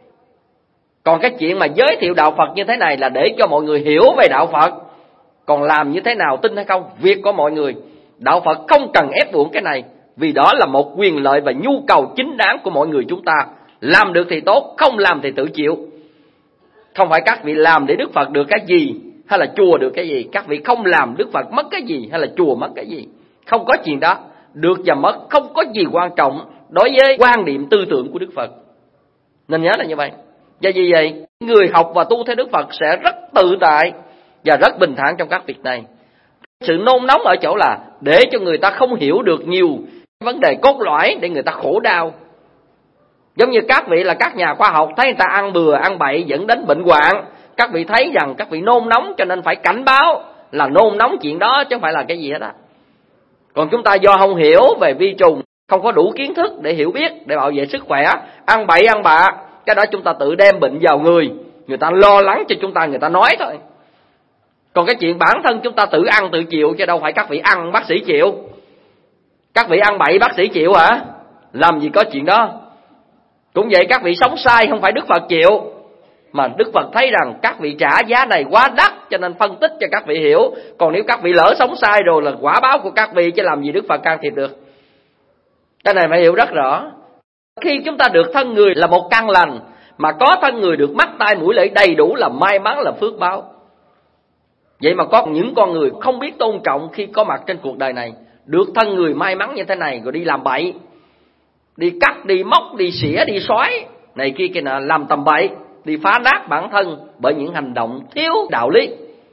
Còn cái chuyện mà giới thiệu đạo Phật như thế này là để cho mọi người hiểu về đạo Phật. Còn làm như thế nào, tin hay không, việc của mọi người. Đạo Phật không cần ép buộc cái này, vì đó là một quyền lợi và nhu cầu chính đáng của mọi người chúng ta. Làm được thì tốt, không làm thì tự chịu. Không phải các vị làm để Đức Phật được cái gì, hay là chùa được cái gì. Các vị không làm Đức Phật mất cái gì, hay là chùa mất cái gì. Không có chuyện đó. Được và mất không có gì quan trọng đối với quan điểm tư tưởng của Đức Phật. Nên nhớ là như vậy. Và vì vậy, người học và tu theo Đức Phật sẽ rất tự tại và rất bình thản trong các việc này. Sự nôn nóng ở chỗ là để cho người ta không hiểu được nhiều vấn đề cốt lõi để người ta khổ đau. Giống như các vị là các nhà khoa học, thấy người ta ăn bừa, ăn bậy dẫn đến bệnh hoạn. Các vị thấy rằng các vị nôn nóng cho nên phải cảnh báo là nôn nóng chuyện đó, chứ không phải là cái gì hết á. Còn chúng ta do không hiểu về vi trùng, không có đủ kiến thức để hiểu biết, để bảo vệ sức khỏe, ăn bậy ăn bạ, cái đó chúng ta tự đem bệnh vào người. Người ta lo lắng cho chúng ta, người ta nói thôi. Còn cái chuyện bản thân chúng ta tự ăn tự chịu, chứ đâu phải các vị ăn bác sĩ chịu. Các vị ăn bậy bác sĩ chịu hả? Làm gì có chuyện đó. Cũng vậy, các vị sống sai không phải Đức Phật chịu. Mà Đức Phật thấy rằng các vị trả giá này quá đắt, cho nên phân tích cho các vị hiểu. Còn nếu các vị lỡ sống sai rồi là quả báo của các vị, chứ làm gì Đức Phật can thiệp được. Cái này phải hiểu rất rõ. Khi chúng ta được thân người là một căn lành, mà có thân người được mắt tai mũi lưỡi đầy đủ là may mắn, là phước báo. Vậy mà có những con người không biết tôn trọng khi có mặt trên cuộc đời này, được thân người may mắn như thế này rồi đi làm bậy, đi cắt, đi móc, đi xỉa, đi xoái này kia kia nọ, làm tầm bậy, đi phá nát bản thân bởi những hành động thiếu đạo lý.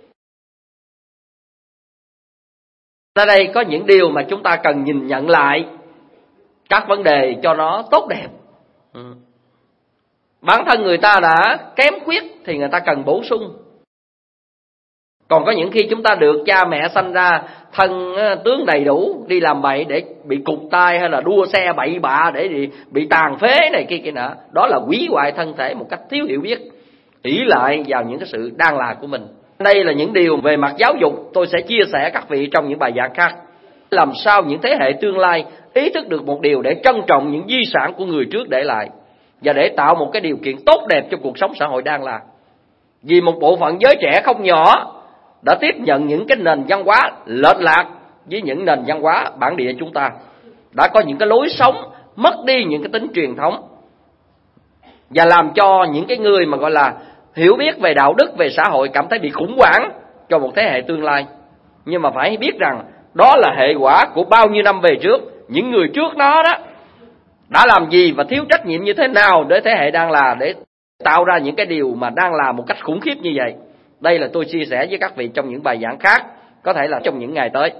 Ở đây có những điều mà chúng ta cần nhìn nhận lại các vấn đề cho nó tốt đẹp. Ừ. Bản thân người ta đã kém khuyết thì người ta cần bổ sung. Còn có những khi chúng ta được cha mẹ sanh ra thân tướng đầy đủ, đi làm bậy để bị cụt tay, hay là đua xe bậy bạ để bị tàn phế này kia kia nọ, đó là hủy hoại thân thể một cách thiếu hiểu biết, ỷ lại vào những cái sự đang là của mình. Đây là những điều về mặt giáo dục tôi sẽ chia sẻ các vị trong những bài giảng khác. Làm sao những thế hệ tương lai ý thức được một điều để trân trọng những di sản của người trước để lại, và để tạo một cái điều kiện tốt đẹp cho cuộc sống xã hội đang là. Vì một bộ phận giới trẻ không nhỏ đã tiếp nhận những cái nền văn hóa lệch lạc với những nền văn hóa bản địa chúng ta, đã có những cái lối sống mất đi những cái tính truyền thống, và làm cho những cái người mà gọi là hiểu biết về đạo đức, về xã hội cảm thấy bị khủng hoảng cho một thế hệ tương lai. Nhưng mà phải biết rằng đó là hệ quả của bao nhiêu năm về trước, những người trước nó đó đã làm gì và thiếu trách nhiệm như thế nào để thế hệ đang là, để tạo ra những cái điều mà đang làm một cách khủng khiếp như vậy. Đây là tôi chia sẻ với các vị trong những bài giảng khác, có thể là trong những ngày tới.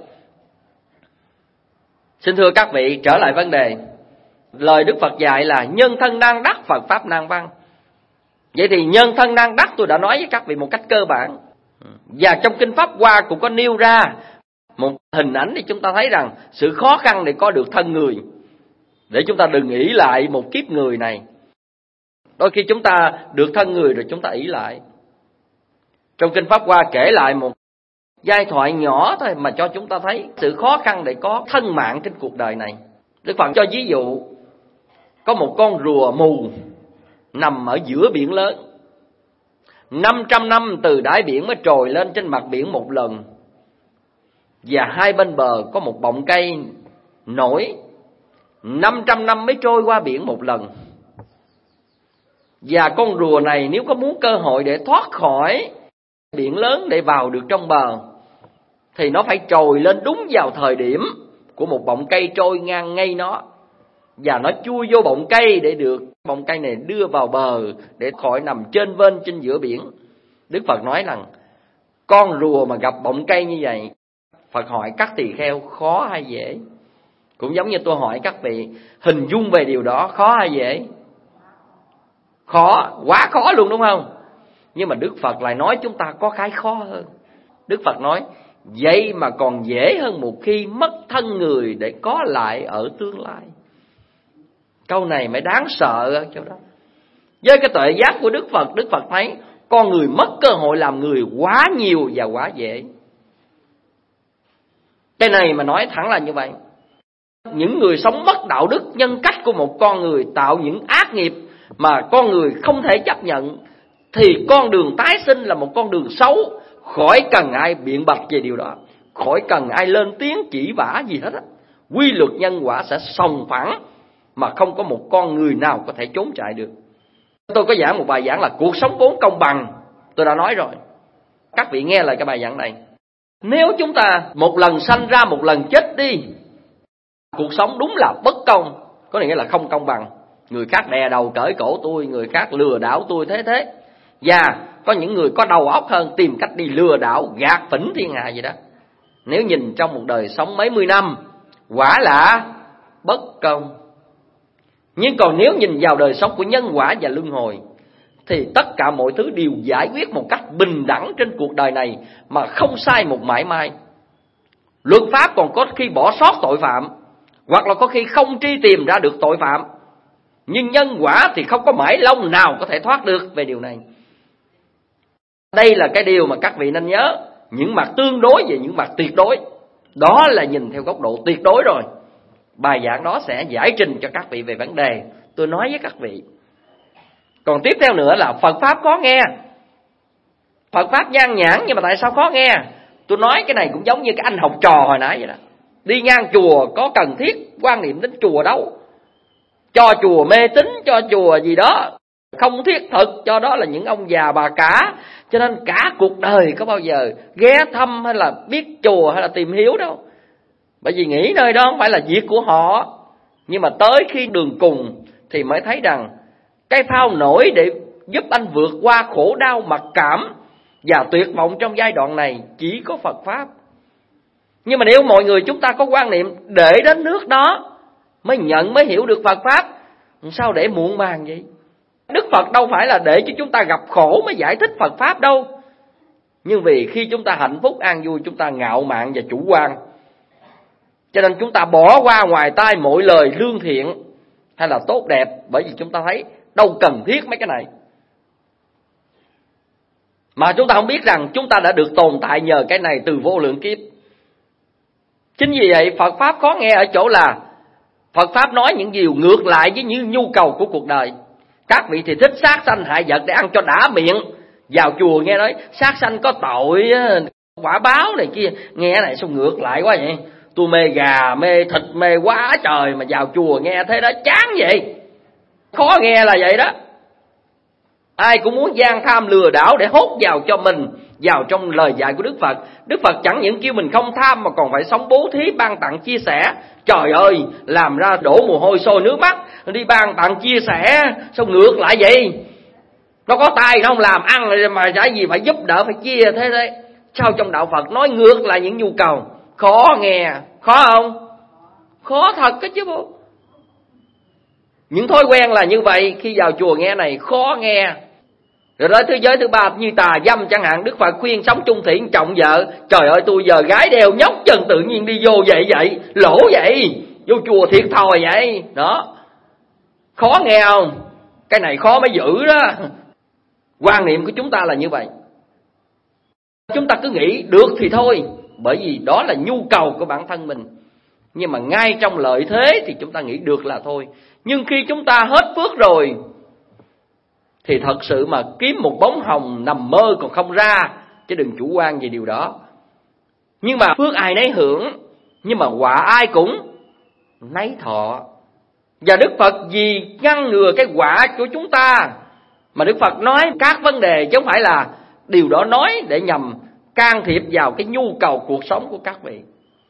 Xin thưa các vị, trở lại vấn đề. Lời Đức Phật dạy là nhân thân nan đắc, Phật pháp nan văn. Vậy thì nhân thân nan đắc tôi đã nói với các vị một cách cơ bản. Và trong Kinh Pháp Hoa cũng có nêu ra một hình ảnh để chúng ta thấy rằng sự khó khăn để có được thân người, để chúng ta đừng ỷ lại một kiếp người này. Đôi khi chúng ta được thân người rồi chúng ta ỷ lại. Trong Kinh Pháp Hoa kể lại một giai thoại nhỏ thôi mà cho chúng ta thấy sự khó khăn để có thân mạng trên cuộc đời này. Đức Phật cho ví dụ, có một con rùa mù nằm ở giữa biển lớn, năm trăm năm từ đáy biển mới trồi lên trên mặt biển một lần. Và hai bên bờ có một bọng cây nổi, năm trăm năm mới trôi qua biển một lần. Và con rùa này nếu có muốn cơ hội để thoát khỏi biển lớn để vào được trong bờ, thì nó phải trồi lên đúng vào thời điểm của một bọng cây trôi ngang ngay nó, và nó chui vô bọng cây để được bọng cây này đưa vào bờ để khỏi nằm trên vên trên giữa biển. Đức Phật nói rằng con rùa mà gặp bọng cây như vậy, Phật hỏi các tỳ kheo khó hay dễ? Cũng giống như tôi hỏi các vị, hình dung về điều đó khó hay dễ? Khó, quá khó luôn đúng không? Nhưng mà Đức Phật lại nói chúng ta có cái khó hơn. Đức Phật nói vậy mà còn dễ hơn một khi mất thân người để có lại ở tương lai. Câu này mới đáng sợ ở chỗ đó. Với cái tuệ giác của Đức Phật, Đức Phật thấy con người mất cơ hội làm người quá nhiều và quá dễ. Cái này mà nói thẳng là như vậy. Những người sống mất đạo đức nhân cách của một con người, tạo những ác nghiệp mà con người không thể chấp nhận, thì con đường tái sinh là một con đường xấu, khỏi cần ai biện bạch về điều đó, khỏi cần ai lên tiếng chỉ vả gì hết á. Quy luật nhân quả sẽ sòng phẳng mà không có một con người nào có thể trốn chạy được. Tôi có giảng một bài giảng là cuộc sống vốn công bằng, tôi đã nói rồi. Các vị nghe lại cái bài giảng này. Nếu chúng ta một lần sanh ra một lần chết đi, cuộc sống đúng là bất công, có nghĩa là không công bằng. Người khác đè đầu cởi cổ tôi, người khác lừa đảo tôi thế thế. Và có những người có đầu óc hơn, tìm cách đi lừa đảo, gạt phỉnh thiên hạ vậy đó. Nếu nhìn trong một đời sống mấy mươi năm, quả là bất công. Nhưng còn nếu nhìn vào đời sống của nhân quả và luân hồi, thì tất cả mọi thứ đều giải quyết một cách bình đẳng trên cuộc đời này mà không sai một mảy may. Luật pháp còn có khi bỏ sót tội phạm, hoặc là có khi không truy tìm ra được tội phạm. Nhưng nhân quả thì không có mảy lông nào có thể thoát được về điều này. Đây là cái điều mà các vị nên nhớ. Những mặt tương đối về những mặt tuyệt đối, đó là nhìn theo góc độ tuyệt đối rồi. Bài giảng đó sẽ giải trình cho các vị về vấn đề tôi nói với các vị. Còn tiếp theo nữa là Phật Pháp khó nghe. Phật Pháp nhan nhản nhưng mà tại sao khó nghe? Tôi nói cái này cũng giống như cái anh học trò hồi nãy vậy đó. Đi ngang chùa có cần thiết quan niệm đến chùa đâu. Cho chùa mê tín, cho chùa gì đó không thiết thực, cho đó là những ông già bà cả. Cho nên cả cuộc đời có bao giờ ghé thăm hay là biết chùa hay là tìm hiểu đâu. Bởi vì nghĩ nơi đó không phải là việc của họ. Nhưng mà tới khi đường cùng thì mới thấy rằng cái phao nổi để giúp anh vượt qua khổ đau, mặc cảm và tuyệt vọng trong giai đoạn này chỉ có Phật Pháp. Nhưng mà nếu mọi người chúng ta có quan niệm để đến nước đó mới nhận, mới hiểu được Phật Pháp, sao để muộn màng vậy? Đức Phật đâu phải là để cho chúng ta gặp khổ mới giải thích Phật Pháp đâu. Nhưng vì khi chúng ta hạnh phúc an vui, chúng ta ngạo mạn và chủ quan, cho nên chúng ta bỏ qua ngoài tai mọi lời lương thiện hay là tốt đẹp, bởi vì chúng ta thấy đâu cần thiết mấy cái này. Mà chúng ta không biết rằng chúng ta đã được tồn tại nhờ cái này từ vô lượng kiếp. Chính vì vậy Phật Pháp khó nghe ở chỗ là Phật Pháp nói những điều ngược lại với những nhu cầu của cuộc đời. Các vị thì thích sát sanh hại vật để ăn cho đã miệng. Vào chùa nghe nói sát sanh có tội, quả báo này kia. Nghe cái này sao ngược lại quá vậy? Tôi mê gà, mê thịt, mê quá trời, mà vào chùa nghe thế đó chán vậy. Khó nghe là vậy đó. Ai cũng muốn gian tham lừa đảo để hốt vào cho mình vào trong lời dạy của Đức Phật. Đức Phật chẳng những kêu mình không tham mà còn phải sống bố thí, ban tặng, chia sẻ. Trời ơi, làm ra đổ mồ hôi sôi nước mắt, đi ban tặng chia sẻ, sao ngược lại vậy? Nó có tay nó không làm ăn mà chả gì phải giúp đỡ, phải chia thế đấy. Sao trong đạo Phật nói ngược lại những nhu cầu? Khó nghe, khó không? Khó thật cái chứ bộ. Những thói quen là như vậy, khi vào chùa nghe này khó nghe. Rồi đó thế giới thứ ba như tà dâm chẳng hạn, Đức Phật khuyên sống chung thủy trọng vợ. Trời ơi, tôi giờ gái đeo nhóc chân tự nhiên đi vô vậy vậy, lỗ vậy, vô chùa thiệt thòi vậy. Đó, khó nghe không? Cái này khó mới giữ đó. Quan niệm của chúng ta là như vậy. Chúng ta cứ nghĩ được thì thôi, bởi vì đó là nhu cầu của bản thân mình. Nhưng mà ngay trong lợi thế thì chúng ta nghĩ được là thôi. Nhưng khi chúng ta hết phước rồi thì thật sự mà kiếm một bóng hồng nằm mơ còn không ra, chứ đừng chủ quan về điều đó. Nhưng mà phước ai nấy hưởng, nhưng mà quả ai cũng nấy thọ. Và Đức Phật vì ngăn ngừa cái quả của chúng ta mà Đức Phật nói các vấn đề, chứ không phải là điều đó nói để nhằm can thiệp vào cái nhu cầu cuộc sống của các vị.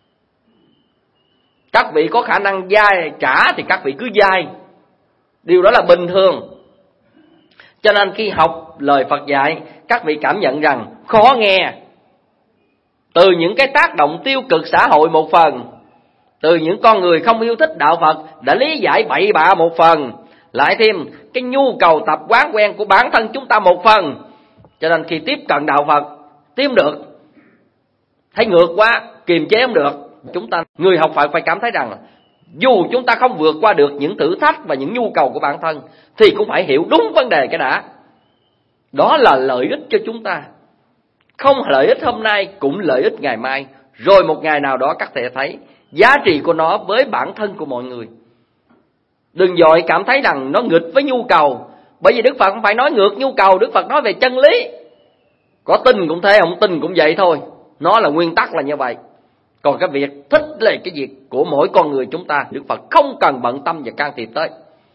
Các vị có khả năng vay trả thì các vị cứ vay, điều đó là bình thường. Cho nên khi học lời Phật dạy, các vị cảm nhận rằng khó nghe. Từ những cái tác động tiêu cực xã hội một phần, từ những con người không yêu thích đạo Phật đã lý giải bậy bạ một phần, lại thêm cái nhu cầu tập quán quen của bản thân chúng ta một phần. Cho nên khi tiếp cận đạo Phật, tiếp được, thấy ngược quá, kiềm chế không được. Chúng ta, người học Phật phải cảm thấy rằng dù chúng ta không vượt qua được những thử thách và những nhu cầu của bản thân thì cũng phải hiểu đúng vấn đề cái đã. Đó là lợi ích cho chúng ta. Không lợi ích hôm nay cũng lợi ích ngày mai. Rồi một ngày nào đó các thầy thấy giá trị của nó với bản thân của mọi người. Đừng vội cảm thấy rằng nó nghịch với nhu cầu. Bởi vì Đức Phật không phải nói ngược nhu cầu, Đức Phật nói về chân lý. Có tin cũng thế, không tin cũng vậy thôi. Nó là nguyên tắc là như vậy. Còn cái việc thích là cái việc của mỗi con người chúng ta, Đức Phật không cần bận tâm và can thiệp tới.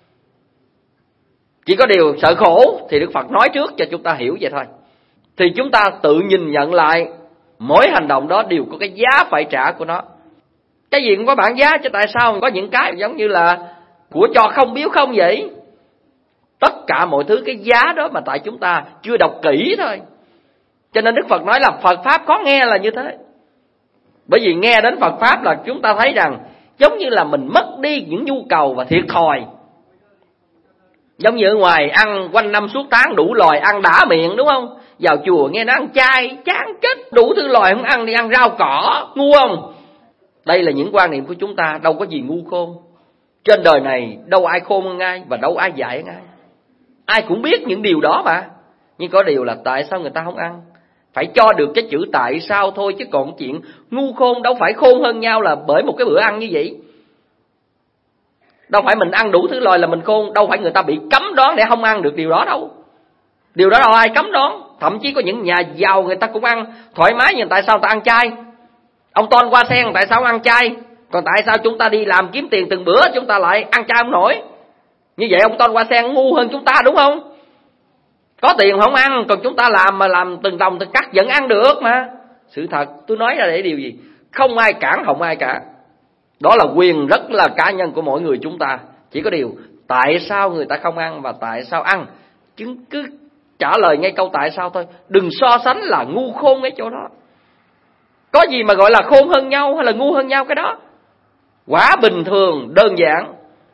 Chỉ có điều sợ khổ thì Đức Phật nói trước cho chúng ta hiểu vậy thôi. Thì chúng ta tự nhìn nhận lại, mỗi hành động đó đều có cái giá phải trả của nó. Cái gì cũng có bản giá, chứ tại sao có những cái giống như là của cho không biếu không vậy? Tất cả mọi thứ cái giá đó mà tại chúng ta chưa đọc kỹ thôi. Cho nên Đức Phật nói là Phật Pháp khó nghe là như thế. Bởi vì nghe đến Phật Pháp là chúng ta thấy rằng giống như là mình mất đi những nhu cầu và thiệt thòi. Giống như ở ngoài ăn quanh năm suốt tháng đủ loài ăn đã miệng, đúng không? Vào chùa nghe nó ăn chay, chán chết, đủ thứ loài không ăn, đi ăn rau cỏ, ngu không? Đây là những quan niệm của chúng ta, đâu có gì ngu khôn. Trên đời này đâu ai khôn hơn ai và đâu ai dạy hơn ai. Ai cũng biết những điều đó mà. Nhưng có điều là tại sao người ta không ăn? Phải cho được cái chữ tại sao thôi, chứ còn chuyện ngu khôn đâu phải khôn hơn nhau là bởi một cái bữa ăn như vậy. Đâu phải mình ăn đủ thứ loài là mình khôn. Đâu phải người ta bị cấm đoán để không ăn được điều đó đâu. Điều đó đâu ai cấm đoán. Thậm chí có những nhà giàu người ta cũng ăn thoải mái, nhưng tại sao ta ăn chay? Ông Tôn Hoa Sen tại sao ăn chay? Còn tại sao chúng ta đi làm kiếm tiền từng bữa chúng ta lại ăn chay không nổi? Như vậy ông Tôn Hoa Sen ngu hơn chúng ta đúng không? Có tiền không ăn, còn chúng ta làm mà làm từng đồng từng cắt vẫn ăn được mà. Sự thật tôi nói ra để điều gì? Không ai cản, không ai cả. Đó là quyền rất là cá nhân của mỗi người chúng ta. Chỉ có điều tại sao người ta không ăn và tại sao ăn, chứ cứ trả lời ngay câu tại sao thôi. Đừng so sánh là ngu khôn cái chỗ đó. Có gì mà gọi là khôn hơn nhau hay là ngu hơn nhau cái đó? Quá bình thường, đơn giản.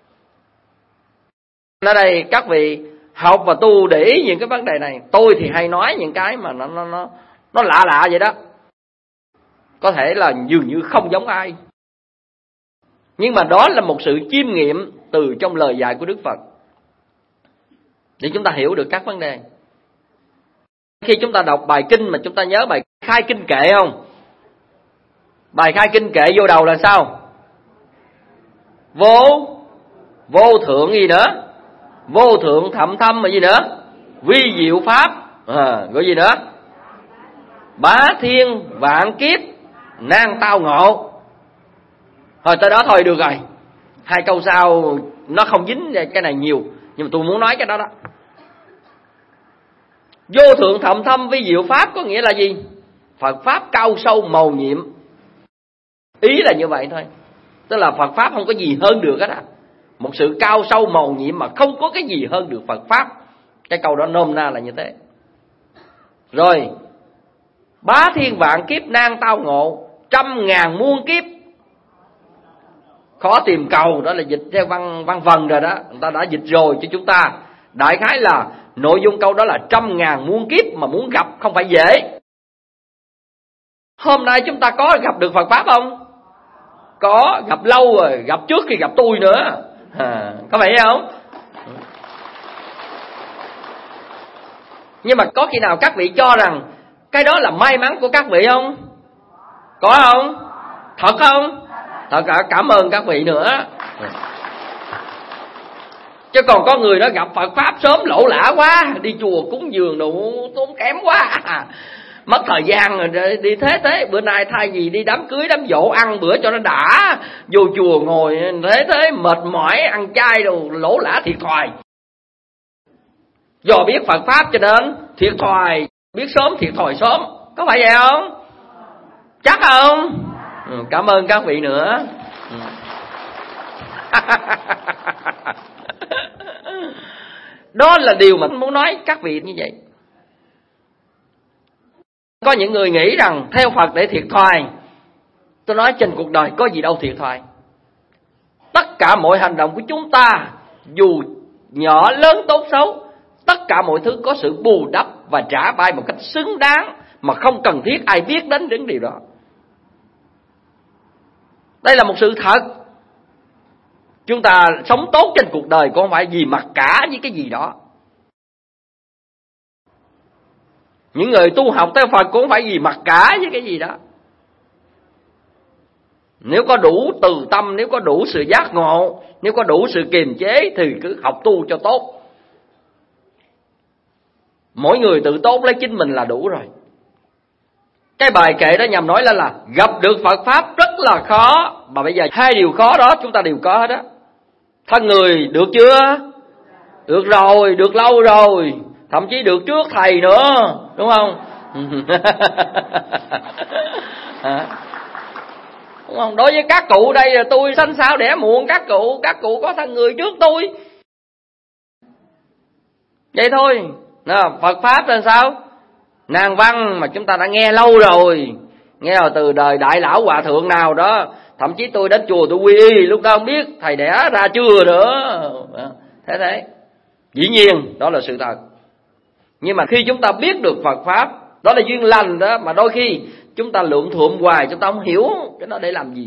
Ở đây các vị học và tu để ý những cái vấn đề này. Tôi thì hay nói những cái mà nó nó nó nó lạ lạ vậy đó. Có thể là dường như không giống ai. Nhưng mà đó là một sự chiêm nghiệm từ trong lời dạy của Đức Phật, để chúng ta hiểu được các vấn đề. Khi chúng ta đọc bài kinh mà chúng ta nhớ bài khai kinh kệ không? Bài khai kinh kệ vô đầu là sao? Vô Vô thượng gì nữa? Vô thượng thậm thâm mà gì nữa? Vi diệu pháp à, gọi gì nữa? Bá thiên vạn kiếp nan tao ngộ. Thôi tới đó thôi được rồi. Hai câu sau nó không dính cái này nhiều, nhưng mà tôi muốn nói cái đó đó. Vô thượng thậm thâm vi diệu pháp có nghĩa là gì? Phật pháp cao sâu mầu nhiệm. Ý là như vậy thôi. Tức là Phật pháp không có gì hơn được hết á. Một sự cao sâu mầu nhiệm mà không có cái gì hơn được Phật pháp. Cái câu đó nôm na là như thế. Rồi, bá thiên vạn kiếp nan tao ngộ, trăm ngàn muôn kiếp khó tìm cầu. Đó là dịch theo văn văn vần rồi đó, người ta đã dịch rồi cho chúng ta. Đại khái là nội dung câu đó là trăm ngàn muôn kiếp mà muốn gặp không phải dễ. Hôm nay chúng ta có gặp được Phật pháp không? Có, gặp lâu rồi, gặp trước khi gặp tôi nữa à, có phải không? Nhưng mà có khi nào các vị cho rằng cái đó là may mắn của các vị không? Có không? Thật không? Thật cả, cảm ơn các vị nữa. Chứ còn có người đó gặp Phật pháp sớm lỗ lã quá, đi chùa cúng dường đồ tốn kém quá à, mất thời gian rồi đi thế thế. Bữa nay thay vì đi đám cưới đám dỗ ăn bữa cho nó đã, vô chùa ngồi thế thế mệt mỏi ăn chay đồ lỗ lã thiệt thòi. Do biết Phật pháp cho nên thiệt thòi, biết sớm thiệt thòi sớm. Có phải vậy không? Chắc không? Ừ, cảm ơn các vị nữa. Ừ. Đó là điều mà muốn nói các vị như vậy. Có những người nghĩ rằng theo Phật để thiệt thòi. Tôi nói trên cuộc đời có gì đâu thiệt thòi. Tất cả mọi hành động của chúng ta, dù nhỏ lớn tốt xấu, tất cả mọi thứ có sự bù đắp và trả bài một cách xứng đáng, mà không cần thiết ai biết đến những điều đó. Đây là một sự thật. Chúng ta sống tốt trên cuộc đời cũng không phải vì mặc cả với cái gì đó. Những người tu học theo Phật cũng không phải vì mặc cả với cái gì đó. Nếu có đủ từ tâm, nếu có đủ sự giác ngộ, nếu có đủ sự kiềm chế thì cứ học tu cho tốt. Mỗi người tự tốt lấy chính mình là đủ rồi. Cái bài kệ đó nhằm nói là, là gặp được Phật pháp rất là khó. Mà bây giờ hai điều khó đó chúng ta đều có hết á. Thân người được chưa? Được rồi, được lâu rồi. Thậm chí được trước thầy nữa, đúng không? À, đúng không? Đối với các cụ đây là tôi sanh sao đẻ muộn các cụ. Các cụ có thân người trước tôi. Vậy thôi. Nào, Phật pháp là sao? Nàng văn mà chúng ta đã nghe lâu rồi. Nghe rồi từ đời đại lão hòa thượng nào đó. Thậm chí tôi đến chùa tôi quy y, lúc đó không biết thầy đẻ ra chưa nữa. Thế thế. Dĩ nhiên đó là sự thật. Nhưng mà khi chúng ta biết được Phật pháp, đó là duyên lành đó, mà đôi khi chúng ta lượm thuộm hoài, chúng ta không hiểu cái đó để làm gì.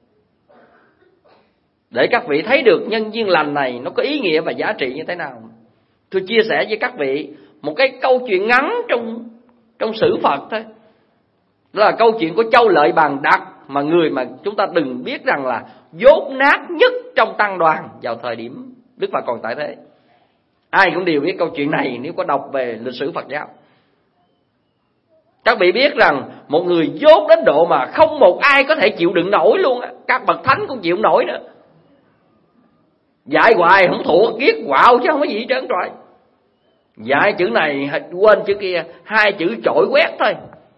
Để các vị thấy được nhân duyên lành này nó có ý nghĩa và giá trị như thế nào. Tôi chia sẻ với các vị một cái câu chuyện ngắn trong trong sử Phật thôi. Đó là câu chuyện của Châu Lợi Bàn Đặc, mà người mà chúng ta đừng biết rằng là dốt nát nhất trong tăng đoàn vào thời điểm Đức Phật còn tại thế. Ai cũng đều biết câu chuyện này nếu có đọc về lịch sử Phật giáo. Các vị biết rằng một người dốt đến độ mà không một ai có thể chịu đựng nổi luôn á. Các bậc thánh cũng chịu nổi nữa. Dạy hoài không thuộc, viết quạo chứ không có gì hết trơn rồi. Dạy chữ này quên chữ kia, hai chữ chổi quét thôi.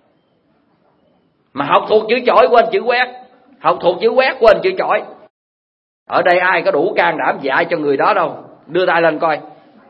Mà học thuộc chữ chổi quên chữ quét, học thuộc chữ quét quên chữ chổi. Ở đây ai có đủ can đảm dạy cho người đó đâu? Đưa tay lên coi.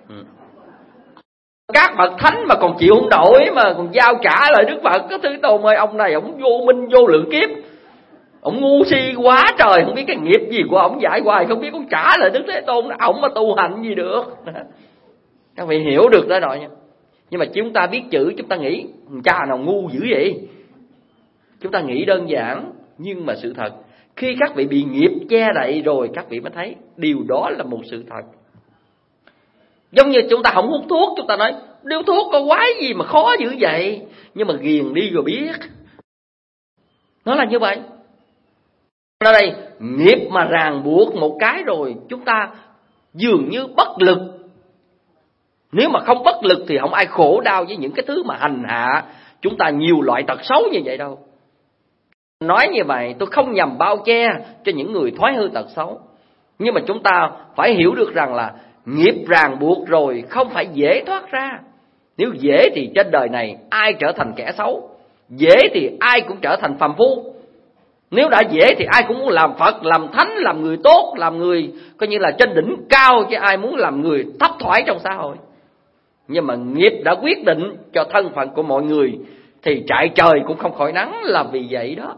Các bậc thánh mà còn chịu không nổi, mà còn giao trả lại Đức Phật. Cái Thế Tôn ơi, ông này ông vô minh vô lượng kiếp, ông ngu si quá trời, không biết cái nghiệp gì của ông dạy hoài, không biết ông trả lại Đức Thế Tôn. Ông mà tu hành gì được. Các vị hiểu được đó rồi nha. Nhưng mà chúng ta biết chữ, chúng ta nghĩ cha nào ngu dữ vậy. Chúng ta nghĩ đơn giản, nhưng mà sự thật khi các vị bị nghiệp che đậy rồi, các vị mới thấy điều đó là một sự thật. Giống như chúng ta không hút thuốc, chúng ta nói điếu thuốc có quái gì mà khó dữ vậy. Nhưng mà ghiền đi rồi biết. Nó là như vậy. Ở đây nghiệp mà ràng buộc một cái rồi, chúng ta dường như bất lực. Nếu mà không bất lực thì không ai khổ đau với những cái thứ mà hành hạ chúng ta nhiều loại tật xấu như vậy đâu. Nói như vậy tôi không nhằm bao che cho những người thoái hư tật xấu. Nhưng mà chúng ta phải hiểu được rằng là nghiệp ràng buộc rồi không phải dễ thoát ra. Nếu dễ thì trên đời này ai trở thành kẻ xấu, dễ thì ai cũng trở thành phàm phu. Nếu đã dễ thì ai cũng muốn làm Phật, làm thánh, làm người tốt, làm người coi như là trên đỉnh cao, chứ ai muốn làm người thấp thoái trong xã hội. Nhưng mà nghiệp đã quyết định cho thân phận của mọi người thì trại trời cũng không khỏi nắng là vì vậy đó.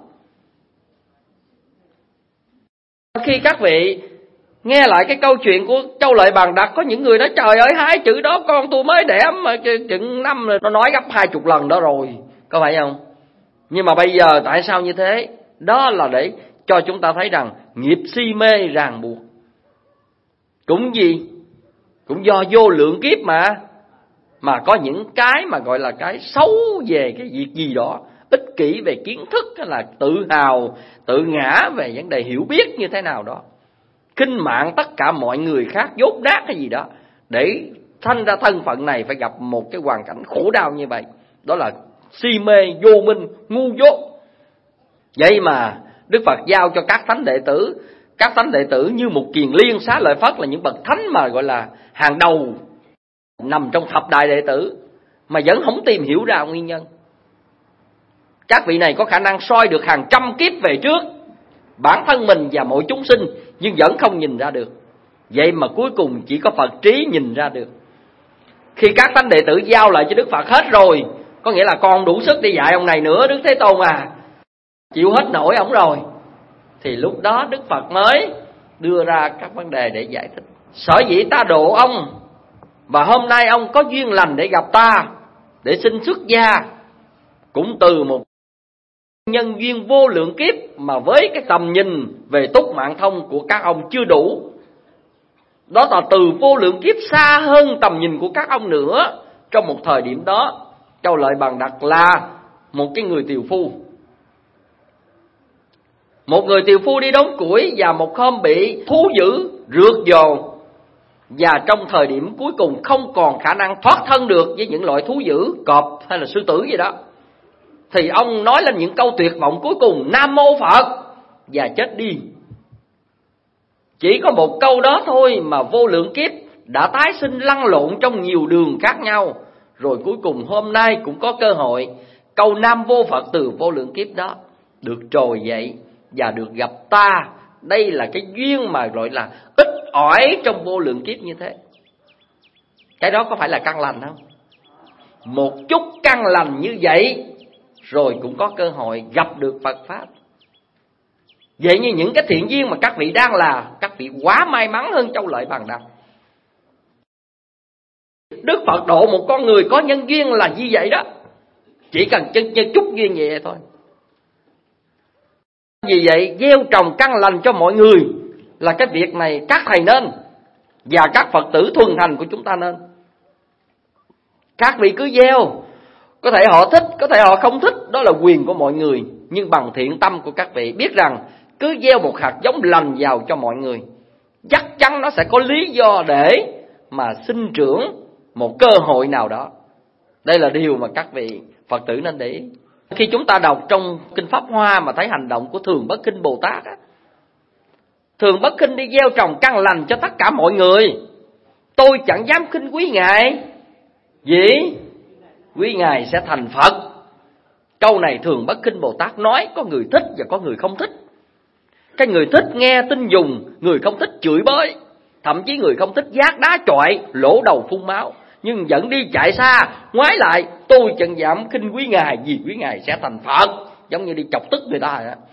Khi các vị nghe lại cái câu chuyện của Châu Lợi Bàn Đặc, có những người nói trời ơi, hai chữ đó con tôi mới đẻ mà chừng năm nó nói gấp hai chục lần đó rồi, có phải không? Nhưng mà bây giờ tại sao như thế? Đó là để cho chúng ta thấy rằng nghiệp si mê ràng buộc cũng gì? Cũng do vô lượng kiếp mà. Mà có những cái mà gọi là cái xấu về cái việc gì đó, ích kỷ về kiến thức, hay là tự hào, tự ngã về vấn đề hiểu biết như thế nào đó, khinh mạng tất cả mọi người khác, dốt nát hay gì đó, để thành ra thân phận này phải gặp một cái hoàn cảnh khổ đau như vậy. Đó là si mê, vô minh, ngu dốt. Vậy mà Đức Phật giao cho các thánh đệ tử, các thánh đệ tử như một kiền liên Xá Lợi Phất là những bậc thánh mà gọi là hàng đầu, nằm trong thập đại đệ tử, mà vẫn không tìm hiểu ra nguyên nhân. Các vị này có khả năng soi được hàng trăm kiếp về trước bản thân mình và mọi chúng sinh, nhưng vẫn không nhìn ra được. Vậy mà cuối cùng chỉ có Phật trí nhìn ra được. Khi các thánh đệ tử giao lại cho Đức Phật hết rồi, có nghĩa là con không đủ sức để dạy ông này nữa Đức Thế Tôn à, chịu hết nổi ông rồi, thì lúc đó Đức Phật mới đưa ra các vấn đề để giải thích. Sở dĩ ta độ ông, và hôm nay ông có duyên lành để gặp ta, để xin xuất gia, cũng từ một nhân duyên vô lượng kiếp mà với cái tầm nhìn về túc mạng thông của các ông chưa đủ. Đó là từ vô lượng kiếp xa hơn tầm nhìn của các ông nữa. Trong một thời điểm đó, Châu Lợi Bàn Đặc là một cái người tiều phu. Một người tiều phu đi đốn củi, và một hôm bị thú dữ rượt dồ, và trong thời điểm cuối cùng không còn khả năng thoát thân được với những loại thú dữ, cọp hay là sư tử gì đó, thì ông nói lên những câu tuyệt vọng cuối cùng: Nam Mô Phật, và chết đi. Chỉ có một câu đó thôi mà vô lượng kiếp đã tái sinh lăn lộn trong nhiều đường khác nhau, rồi cuối cùng hôm nay cũng có cơ hội câu Nam Vô Phật từ vô lượng kiếp đó được trồi dậy và được gặp ta. Đây là cái duyên mà gọi là ít ỏi trong vô lượng kiếp như thế. Cái đó có phải là căn lành không? Một chút căn lành như vậy rồi cũng có cơ hội gặp được Phật Pháp. Vậy như những cái thiện duyên mà các vị đang là, các vị quá may mắn hơn Châu Lợi Bàn Đặc. Đức Phật độ một con người có nhân duyên là như vậy đó, chỉ cần chân chân chút duyên vậy thôi. Vì vậy gieo trồng căn lành cho mọi người là cái việc này các thầy nên, và các Phật tử thuần thành của chúng ta nên. Các vị cứ gieo, có thể họ thích, có thể họ không thích, đó là quyền của mọi người. Nhưng bằng thiện tâm của các vị biết rằng cứ gieo một hạt giống lành vào cho mọi người, chắc chắn nó sẽ có lý do để mà sinh trưởng một cơ hội nào đó. Đây là điều mà các vị Phật tử nên để ý. Khi chúng ta đọc trong Kinh Pháp Hoa mà thấy hành động của Thường Bất Khinh Bồ Tát á, Thường Bất Khinh đi gieo trồng căn lành cho tất cả mọi người. Tôi chẳng dám khinh quý Ngài. Gì? Quý Ngài sẽ thành Phật. Câu này Thường Bất Khinh Bồ Tát nói, có người thích và có người không thích. Cái người thích nghe tin dùng, người không thích chửi bới, thậm chí người không thích giác đá chọi, lỗ đầu phun máu, nhưng vẫn đi chạy xa, ngoái lại, tôi chẳng dám khinh quý Ngài vì quý Ngài sẽ thành Phật. Giống như đi chọc tức người ta vậy.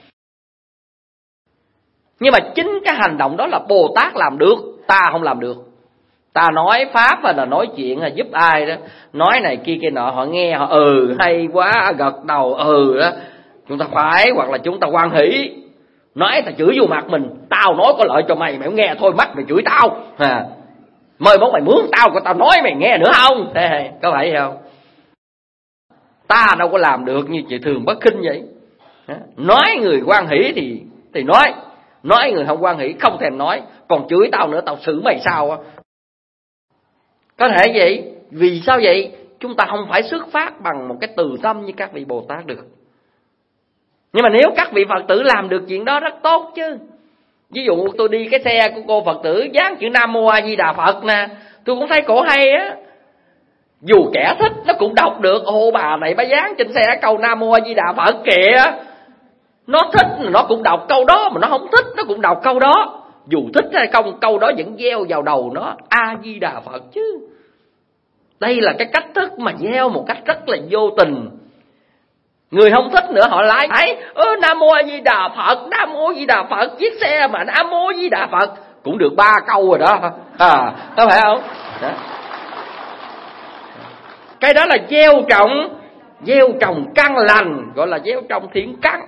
Nhưng mà chính cái hành động đó là Bồ Tát làm được, ta không làm được. Ta nói Pháp hay là nói chuyện hay giúp ai đó, nói này kia kia nọ, họ nghe họ ừ hay quá, gật đầu ừ đó, chúng ta phải, hoặc là chúng ta hoan hỷ. Nói ta chửi vô mặt mình, tao nói có lợi cho mày, mày không nghe thôi, mắt mày chửi tao à. Mời mốt mày mướn tao, của tao nói mày nghe nữa không? Thế, có phải không? Ta đâu có làm được như chị Thường Bất Khinh vậy. Nói người hoan hỷ thì thì nói, nói người không hoan hỷ không thèm nói, còn chửi tao nữa, tao xử mày sao á. Có thể vậy. Vì sao vậy? Chúng ta không phải xuất phát bằng một cái từ tâm như các vị Bồ Tát được. Nhưng mà nếu các vị Phật tử làm được chuyện đó rất tốt chứ. Ví dụ tôi đi cái xe của cô Phật tử dán chữ Nam Mô A Di Đà Phật nè, tôi cũng thấy cổ hay á. Dù kẻ thích nó cũng đọc được, ô bà này bà dán trên xe câu Nam Mô A Di Đà Phật kìa. Nó thích nó cũng đọc câu đó, mà nó không thích nó cũng đọc câu đó. Dù thích hay không, câu đó vẫn gieo vào đầu nó A Di Đà Phật chứ. Đây là cái cách thức mà gieo một cách rất là vô tình. Người không thích nữa họ lại thấy ơ Nam Mô A Di Đà Phật, Nam Mô A Di Đà Phật, chiếc xe mà Nam Mô A Di Đà Phật cũng được ba câu rồi đó. À, có phải không? Đó. Cái đó là gieo trồng, gieo trồng căn lành, gọi là gieo trồng thiện căn.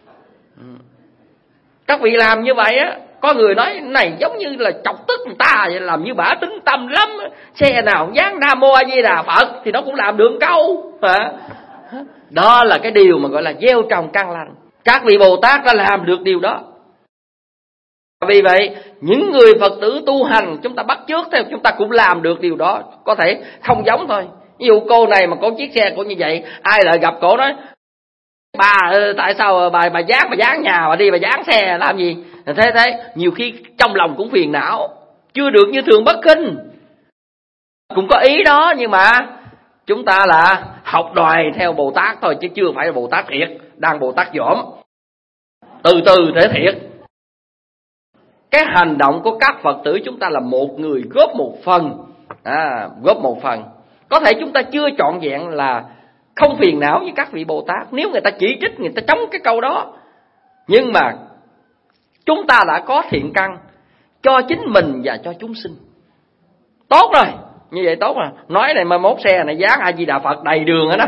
Các vị làm như vậy á, có người nói này giống như là chọc tức người ta vậy, làm như bả tính tâm lắm. Xe nào dán Nam Mô A Di Đà Phật thì nó cũng làm được câu. À. Đó là cái điều mà gọi là gieo trồng căn lành. Các vị Bồ Tát đã làm được điều đó. Vì vậy những người Phật tử tu hành chúng ta bắt chước theo, chúng ta cũng làm được điều đó. Có thể không giống thôi. Ví dụ cô này mà có chiếc xe của như vậy, ai lại gặp cổ nói bà tại sao bà bà dán bà dán nhà bà đi bà dán xe làm gì? Thế thế nhiều khi trong lòng cũng phiền não, chưa được như Thường Bất Khinh. Cũng có ý đó, nhưng mà chúng ta là học đòi theo Bồ Tát thôi, chứ chưa phải là Bồ Tát thiệt, đang Bồ Tát dỏm. Từ từ thế thiệt. Cái hành động của các Phật tử chúng ta là một người góp một phần, à, góp một phần. Có thể chúng ta chưa trọn vẹn là không phiền não như các vị Bồ Tát. Nếu người ta chỉ trích, người ta chống cái câu đó, nhưng mà chúng ta đã có thiện căn cho chính mình và cho chúng sinh. Tốt rồi, như vậy tốt rồi. Nói này mà mốt xe này dán A Di Đà Phật đầy đường đó.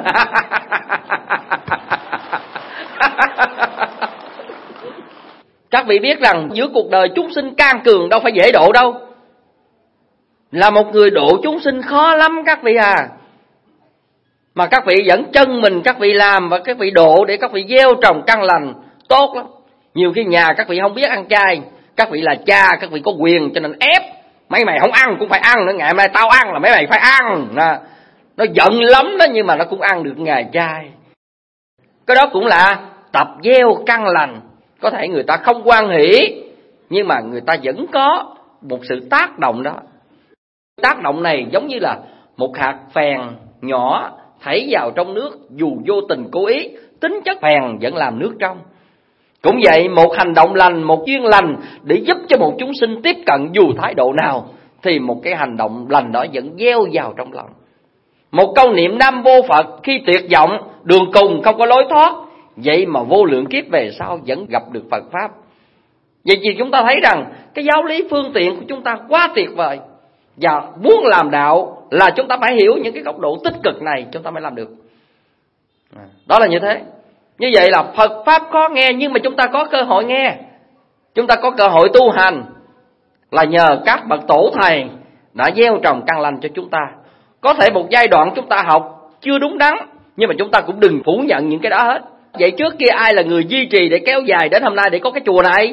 Các vị biết rằng giữa cuộc đời chúng sinh can cường đâu phải dễ độ đâu. Là một người độ chúng sinh khó lắm các vị à. Mà các vị vẫn chân mình các vị làm, và các vị độ để các vị gieo trồng căn lành tốt lắm. Nhiều khi nhà các vị không biết ăn chay, các vị là cha, các vị có quyền cho nên ép mấy mày không ăn cũng phải ăn nữa, ngày mai tao ăn là mấy mày phải ăn. Nó, nó giận lắm đó, nhưng mà nó cũng ăn được ngày chay. Cái đó cũng là tập gieo căn lành. Có thể người ta không hoan hỷ, nhưng mà người ta vẫn có một sự tác động đó. Tác động này giống như là một hạt phèn nhỏ thảy vào trong nước, dù vô tình cố ý, tính chất phèn vẫn làm nước trong. Cũng vậy, một hành động lành, một duyên lành để giúp cho một chúng sinh tiếp cận dù thái độ nào, thì một cái hành động lành đó vẫn gieo vào trong lòng. Một câu niệm Nam Vô Phật khi tuyệt vọng, đường cùng không có lối thoát, vậy mà vô lượng kiếp về sau vẫn gặp được Phật Pháp. Vậy thì chúng ta thấy rằng cái giáo lý phương tiện của chúng ta quá tuyệt vời. Và muốn làm đạo là chúng ta phải hiểu những cái góc độ tích cực này, chúng ta mới làm được. Đó là như thế. Như vậy là Phật Pháp khó nghe, nhưng mà chúng ta có cơ hội nghe. Chúng ta có cơ hội tu hành là nhờ các bậc tổ thầy đã gieo trồng căn lành cho chúng ta. Có thể một giai đoạn chúng ta học chưa đúng đắn, nhưng mà chúng ta cũng đừng phủ nhận những cái đó hết. Vậy trước kia ai là người duy trì để kéo dài đến hôm nay để có cái chùa này?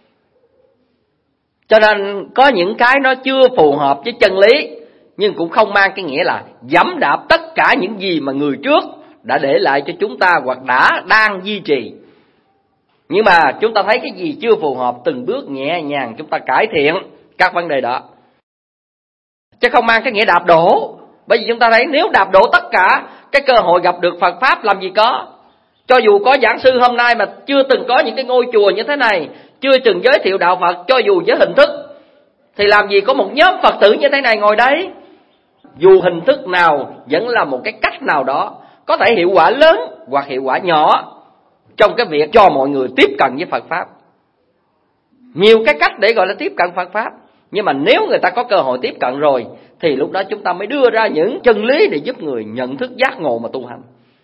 Cho nên có những cái nó chưa phù hợp với chân lý, nhưng cũng không mang cái nghĩa là giẫm đạp tất cả những gì mà người trước đã để lại cho chúng ta hoặc đã đang duy trì. Nhưng mà chúng ta thấy cái gì chưa phù hợp, từng bước nhẹ nhàng chúng ta cải thiện các vấn đề đó, chứ không mang cái nghĩa đạp đổ. Bởi vì chúng ta thấy nếu đạp đổ tất cả, cái cơ hội gặp được Phật Pháp làm gì có. Cho dù có giảng sư hôm nay mà chưa từng có những cái ngôi chùa như thế này, chưa từng giới thiệu đạo Phật, cho dù với hình thức, thì làm gì có một nhóm Phật tử như thế này ngồi đấy. Dù hình thức nào vẫn là một cái cách nào đó, có thể hiệu quả lớn hoặc hiệu quả nhỏ trong cái việc cho mọi người tiếp cận với Phật Pháp. Nhiều cái cách để gọi là tiếp cận Phật Pháp. Nhưng mà nếu người ta có cơ hội tiếp cận rồi, thì lúc đó chúng ta mới đưa ra những chân lý để giúp người nhận thức giác ngộ mà tu hành.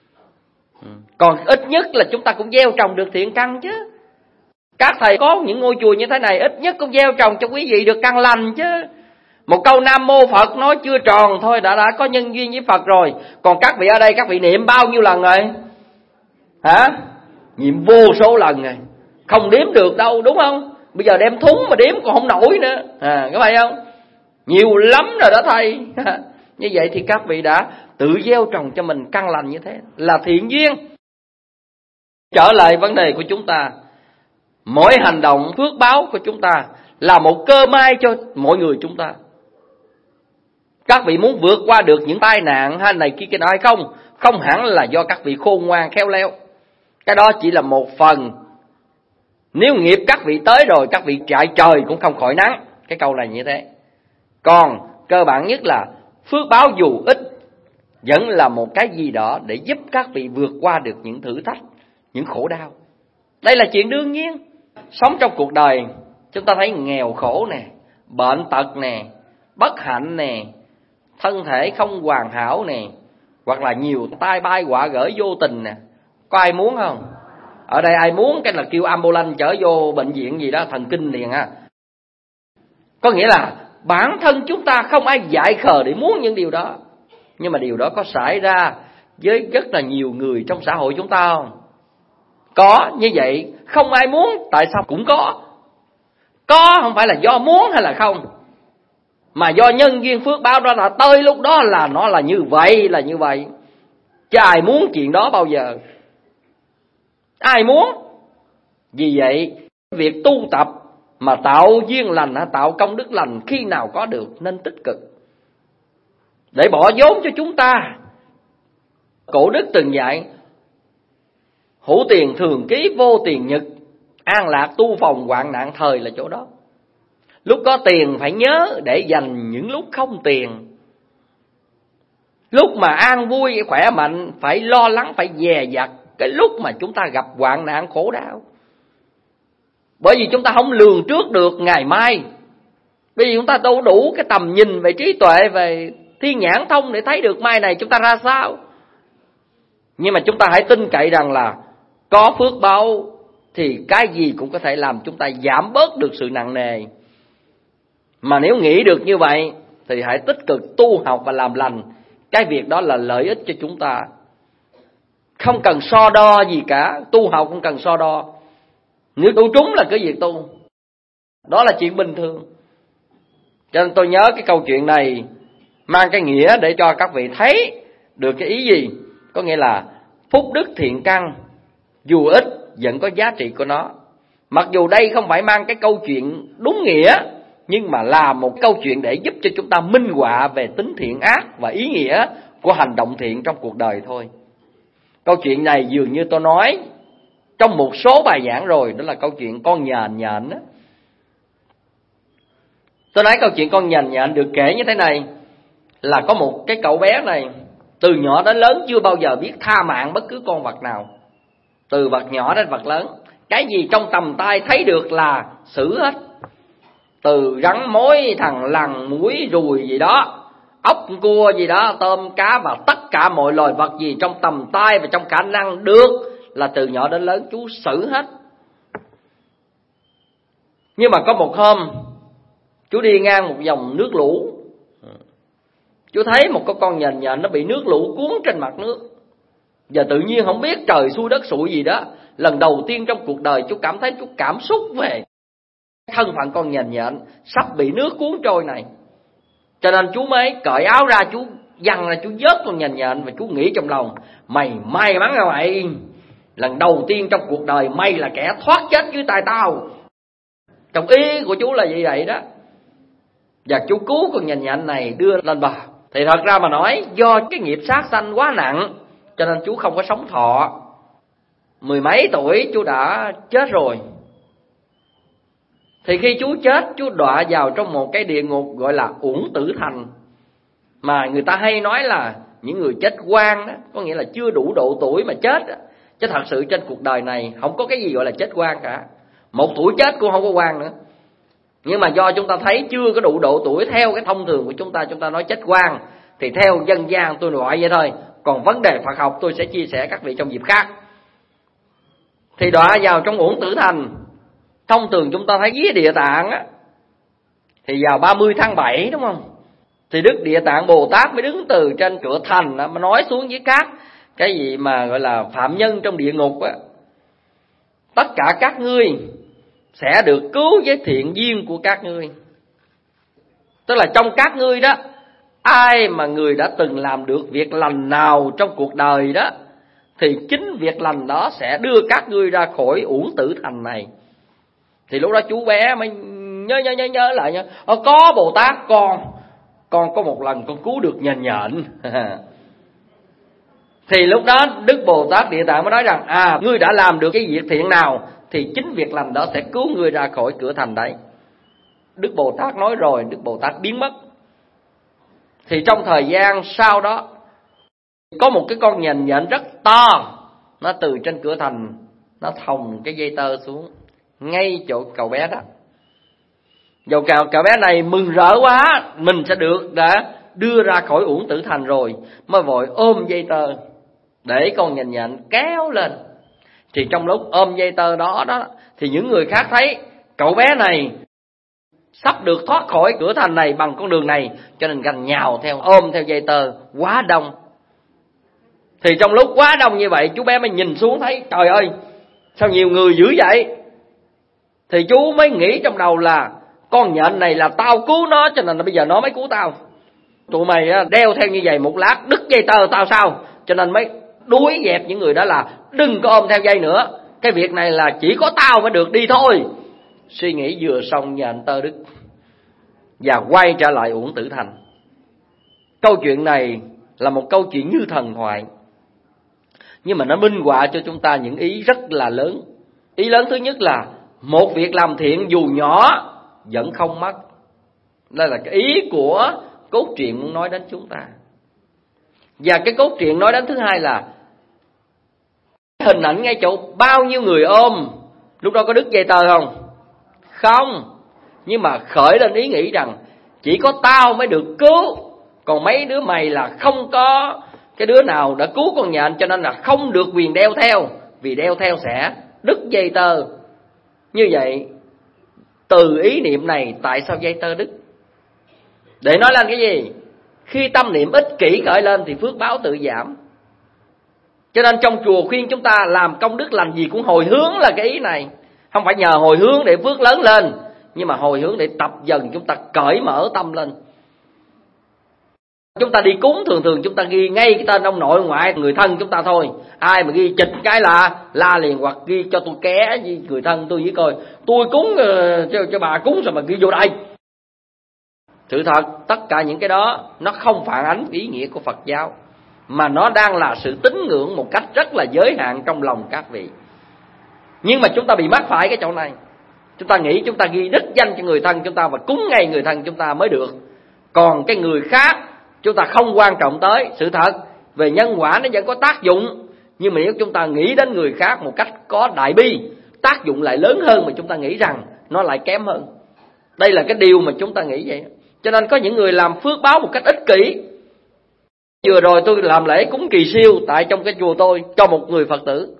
Còn ít nhất là chúng ta cũng gieo trồng được thiện căn chứ. Các thầy có những ngôi chùa như thế này, ít nhất cũng gieo trồng cho quý vị được căn lành chứ. Một câu Nam Mô Phật nói chưa tròn thôi đã đã có nhân duyên với Phật rồi. Còn các vị ở đây, các vị niệm bao nhiêu lần rồi? Hả? Niệm vô số lần rồi, không đếm được đâu, đúng không? Bây giờ đem thúng mà đếm còn không nổi nữa, à, có phải không? Nhiều lắm rồi đó thầy. Như vậy thì các vị đã tự gieo trồng cho mình căn lành như thế, là thiện duyên. Trở lại vấn đề của chúng ta, mỗi hành động phước báo của chúng ta là một cơ may cho mọi người chúng ta. Các vị muốn vượt qua được những tai nạn hay này kia kia hay không, không hẳn là do các vị khôn ngoan khéo léo. Cái đó chỉ là một phần. Nếu nghiệp các vị tới rồi, các vị chạy trời cũng không khỏi nắng. Cái câu này như thế. Còn cơ bản nhất là phước báo dù ít vẫn là một cái gì đó để giúp các vị vượt qua được những thử thách, những khổ đau. Đây là chuyện đương nhiên. Sống trong cuộc đời, chúng ta thấy nghèo khổ nè, bệnh tật nè, bất hạnh nè, thân thể không hoàn hảo nè, hoặc là nhiều tai bay họa gởi vô tình nè. Có ai muốn không? Ở đây ai muốn cái là kêu ambulance chở vô bệnh viện gì đó, thần kinh liền ha. Có nghĩa là bản thân chúng ta không ai dại khờ để muốn những điều đó. Nhưng mà điều đó có xảy ra với rất là nhiều người trong xã hội chúng ta không? Có, như vậy không ai muốn, tại sao cũng có. Có không phải là do muốn hay là không, mà do nhân duyên phước báo đó là tới lúc đó là nó là như vậy, là như vậy. Chứ ai muốn chuyện đó bao giờ? Ai muốn? Vì vậy, việc tu tập mà tạo duyên lành, tạo công đức lành khi nào có được nên tích cực. Để bỏ vốn cho chúng ta. Cổ đức từng dạy, hữu tiền thường ký vô tiền nhật, an lạc tu phòng hoạn nạn thời là chỗ đó. Lúc có tiền phải nhớ để dành những lúc không tiền. Lúc mà an vui khỏe mạnh phải lo lắng, phải dè dặt cái lúc mà chúng ta gặp hoạn nạn khổ đau. Bởi vì chúng ta không lường trước được ngày mai. Bởi vì chúng ta đâu đủ cái tầm nhìn về trí tuệ, về thiên nhãn thông để thấy được mai này chúng ta ra sao. Nhưng mà chúng ta hãy tin cậy rằng là có phước báo thì cái gì cũng có thể làm chúng ta giảm bớt được sự nặng nề. Mà nếu nghĩ được như vậy thì hãy tích cực tu học và làm lành. Cái việc đó là lợi ích cho chúng ta. Không cần so đo gì cả. Tu học không cần so đo. Nếu tu trúng là cái việc tu, đó là chuyện bình thường. Cho nên tôi nhớ cái câu chuyện này mang cái nghĩa để cho các vị thấy được cái ý gì. Có nghĩa là phúc đức thiện căn dù ít vẫn có giá trị của nó. Mặc dù đây không phải mang cái câu chuyện đúng nghĩa, nhưng mà là một câu chuyện để giúp cho chúng ta minh họa về tính thiện ác và ý nghĩa của hành động thiện trong cuộc đời thôi. Câu chuyện này dường như tôi nói trong một số bài giảng rồi, đó là câu chuyện con nhện nhện đó. Tôi nói câu chuyện con nhện nhện được kể như thế này, là có một cái cậu bé này từ nhỏ đến lớn chưa bao giờ biết tha mạng bất cứ con vật nào. Từ vật nhỏ đến vật lớn, cái gì trong tầm tay thấy được là xử hết. Từ rắn mối, thằn lằn, muỗi, ruồi gì đó, ốc cua gì đó, tôm cá và tất cả mọi loài vật gì trong tầm tay và trong khả năng được là từ nhỏ đến lớn chú xử hết. Nhưng mà có một hôm chú đi ngang một dòng nước lũ, chú thấy một con nhện nhện nó bị nước lũ cuốn trên mặt nước. Và tự nhiên không biết trời xui đất xui gì đó, lần đầu tiên trong cuộc đời chú cảm thấy chú cảm xúc về thân phận con nhện nhện sắp bị nước cuốn trôi này. Cho nên chú mới cởi áo ra, chú văng ra, chú vớt con nhện nhện và chú nghĩ trong lòng: mày may mắn à mày, lần đầu tiên trong cuộc đời mày là kẻ thoát chết dưới tay tao. Trong ý của chú là như vậy đó. Và chú cứu con nhện nhện này đưa lên bờ. Thì thật ra mà nói, do cái nghiệp sát sanh quá nặng cho nên chú không có sống thọ. Mười mấy tuổi chú đã chết rồi. Thì khi chú chết, chú đọa vào trong một cái địa ngục gọi là Uổng Tử Thành. Mà người ta hay nói là những người chết oan đó, có nghĩa là chưa đủ độ tuổi mà chết đó. Chứ thật sự trên cuộc đời này không có cái gì gọi là chết oan cả. Một tuổi chết cũng không có oan nữa. Nhưng mà do chúng ta thấy chưa có đủ độ tuổi, theo cái thông thường của chúng ta, chúng ta nói chết oan, thì theo dân gian tôi gọi vậy thôi. Còn vấn đề Phật học tôi sẽ chia sẻ các vị trong dịp khác. Thì đọa vào trong Uổng Tử Thành. Thông thường chúng ta thấy với Địa Tạng á, thì vào ba mươi tháng bảy đúng không, thì Đức Địa Tạng Bồ Tát mới đứng từ trên cửa thành á, mà nói xuống với các cái gì mà gọi là phạm nhân trong địa ngục á: tất cả các ngươi sẽ được cứu với thiện duyên của các ngươi. Tức là trong các ngươi đó, ai mà người đã từng làm được việc lành nào trong cuộc đời đó, thì chính việc lành đó sẽ đưa các ngươi ra khỏi Uổng Tử Thành này. Thì lúc đó chú bé mới nhớ nhớ nhớ nhớ lại nhớ, có Bồ Tát con, con có một lần con cứu được nhện nhện. Thì lúc đó Đức Bồ Tát Địa Tạng mới nói rằng: à, ngươi đã làm được cái việc thiện nào thì chính việc lành đó sẽ cứu ngươi ra khỏi cửa thành đấy. Đức Bồ Tát nói rồi, Đức Bồ Tát biến mất. Thì trong thời gian sau đó, có một cái con nhện nhện rất to, nó từ trên cửa thành nó thòng cái dây tơ xuống ngay chỗ cậu bé đó. Dầu cậu, cậu bé này mừng rỡ quá, mình sẽ được đã đưa ra khỏi Uổng Tử Thành rồi, mới vội ôm dây tơ để con nhện nhện kéo lên. Thì trong lúc ôm dây tơ đó đó, thì những người khác thấy cậu bé này sắp được thoát khỏi cửa thành này bằng con đường này, cho nên gành nhào theo, ôm theo dây tơ quá đông. Thì trong lúc quá đông như vậy, chú bé mới nhìn xuống thấy trời ơi, sao nhiều người dữ vậy? Thì chú mới nghĩ trong đầu là con nhện này là tao cứu nó, cho nên là bây giờ nó mới cứu tao. Tụi mày đeo theo như vậy một lát đứt dây tơ tao sao? Cho nên mới đuổi dẹp những người đó là đừng có ôm theo dây nữa, cái việc này là chỉ có tao mới được đi thôi. Suy nghĩ vừa xong nhện tơ đứt và quay trở lại Uổng Tử Thành. Câu chuyện này là một câu chuyện như thần thoại, nhưng mà nó minh họa cho chúng ta những ý rất là lớn. Ý lớn thứ nhất là một việc làm thiện dù nhỏ vẫn không mất. Đây là cái ý của cốt truyện muốn nói đến chúng ta. Và cái cốt truyện nói đến thứ hai là hình ảnh ngay chỗ bao nhiêu người ôm, lúc đó có đứt dây tơ không? Không. Nhưng mà khởi lên ý nghĩ rằng chỉ có tao mới được cứu, còn mấy đứa mày là không có cái đứa nào đã cứu con nhện, cho nên là không được quyền đeo theo, vì đeo theo sẽ đứt dây tơ. Như vậy, từ ý niệm này tại sao dây tơ đứt? Để nói lên cái gì? Khi tâm niệm ích kỷ khởi lên thì phước báo tự giảm. Cho nên trong chùa khuyên chúng ta làm công đức lành gì cũng hồi hướng là cái ý này. Không phải nhờ hồi hướng để phước lớn lên, nhưng mà hồi hướng để tập dần chúng ta cởi mở tâm lên. Chúng ta đi cúng thường thường chúng ta ghi ngay cái tên ông nội ông ngoại người thân chúng ta thôi. Ai mà ghi chịch cái là la liền, hoặc ghi cho tôi ké với người thân tôi với coi tôi cúng uh, cho, cho bà cúng rồi mà ghi vô đây. Sự thật tất cả những cái đó nó không phản ánh ý nghĩa của Phật giáo, mà nó đang là sự tín ngưỡng một cách rất là giới hạn trong lòng các vị. Nhưng mà chúng ta bị mắc phải cái chỗ này. Chúng ta nghĩ chúng ta ghi đích danh cho người thân chúng ta và cúng ngay người thân chúng ta mới được. Còn cái người khác chúng ta không quan trọng tới. Sự thật về nhân quả nó vẫn có tác dụng, nhưng mà nếu chúng ta nghĩ đến người khác một cách có đại bi, tác dụng lại lớn hơn mà chúng ta nghĩ rằng nó lại kém hơn. Đây là cái điều mà chúng ta nghĩ vậy. Cho nên có những người làm phước báo một cách ích kỷ. Vừa rồi tôi làm lễ cúng kỳ siêu tại trong cái chùa tôi cho một người Phật tử.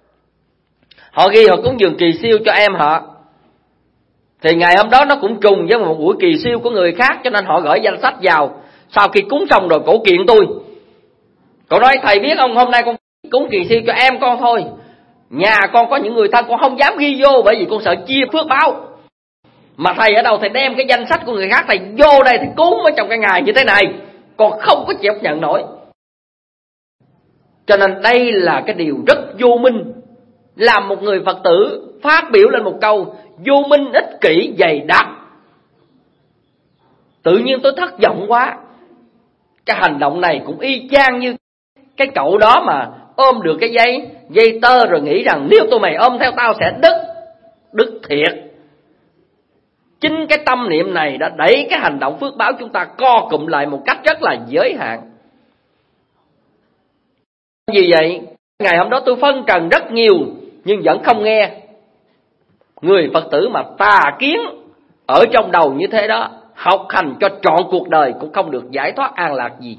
Họ ghi họ cúng dường kỳ siêu cho em họ. Thì ngày hôm đó nó cũng trùng với một buổi kỳ siêu của người khác, cho nên họ gửi danh sách vào. Sau khi cúng xong rồi cổ kiện tôi. Cổ nói thầy biết không, hôm nay con Cúng kỳ siêu cho em con thôi. Nhà con có những người thân con không dám ghi vô, bởi vì con sợ chia phước báo. Mà thầy ở đâu thầy đem cái danh sách của người khác thầy vô đây thầy cúng ở trong cái ngày như thế này, còn không có chịu nhận nổi. Cho nên đây là cái điều rất vô minh. Làm một người Phật tử phát biểu lên một câu vô minh, ích kỷ, dày đặc, tự nhiên tôi thất vọng quá. Cái hành động này cũng y chang như cái cậu đó mà ôm được cái dây dây tơ rồi nghĩ rằng nếu tụi mày ôm theo tao sẽ đứt. Đứt thiệt. Chính cái tâm niệm này đã đẩy cái hành động phước báo chúng ta co cụm lại một cách rất là giới hạn. Vì vậy, ngày hôm đó tôi phân trần rất nhiều nhưng vẫn không nghe. Người Phật tử mà tà kiến ở trong đầu như thế đó, học hành cho trọn cuộc đời cũng không được giải thoát an lạc gì.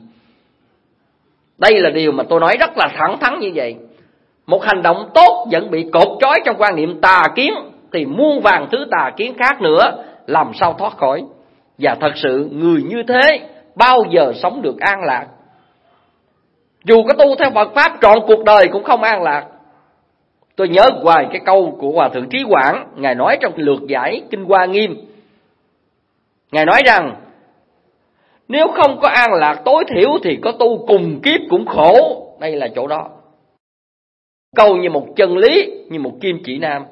Đây là điều mà tôi nói rất là thẳng thắn như vậy. Một hành động tốt vẫn bị cột trói trong quan niệm tà kiến, thì muôn vàng thứ tà kiến khác nữa làm sao thoát khỏi. Và thật sự người như thế bao giờ sống được an lạc. Dù có tu theo Phật Pháp trọn cuộc đời cũng không an lạc. Tôi nhớ hoài cái câu của Hòa Thượng Trí Quảng, Ngài nói trong lược giải Kinh Hoa Nghiêm. Ngài nói rằng nếu không có an lạc tối thiểu thì có tu cùng kiếp cũng khổ. Đây là chỗ đó. Câu như một chân lý, như một kim chỉ nam.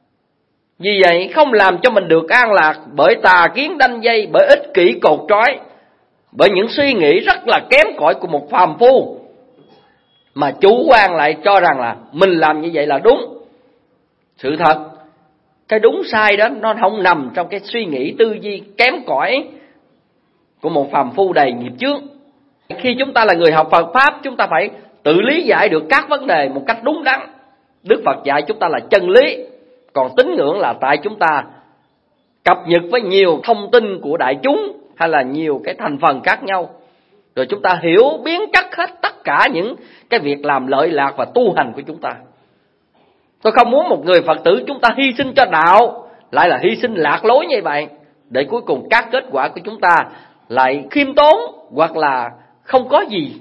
Vì vậy không làm cho mình được an lạc bởi tà kiến đanh dây, bởi ích kỷ cột trói, bởi những suy nghĩ rất là kém cỏi của một phàm phu, mà chủ quan lại cho rằng là mình làm như vậy là đúng. Sự thật, cái đúng sai đó nó không nằm trong cái suy nghĩ tư duy kém cỏi của một phàm phu đầy nghiệp chướng. Khi chúng ta là người học Phật Pháp, chúng ta phải tự lý giải được các vấn đề một cách đúng đắn. Đức Phật dạy chúng ta là chân lý, còn tín ngưỡng là tại chúng ta cập nhật với nhiều thông tin của đại chúng hay là nhiều cái thành phần khác nhau, rồi chúng ta hiểu biến chất hết tất cả những cái việc làm lợi lạc và tu hành của chúng ta. Tôi không muốn một người Phật tử chúng ta hy sinh cho đạo lại là hy sinh lạc lối như vậy, để cuối cùng các kết quả của chúng ta lại khiêm tốn hoặc là không có gì.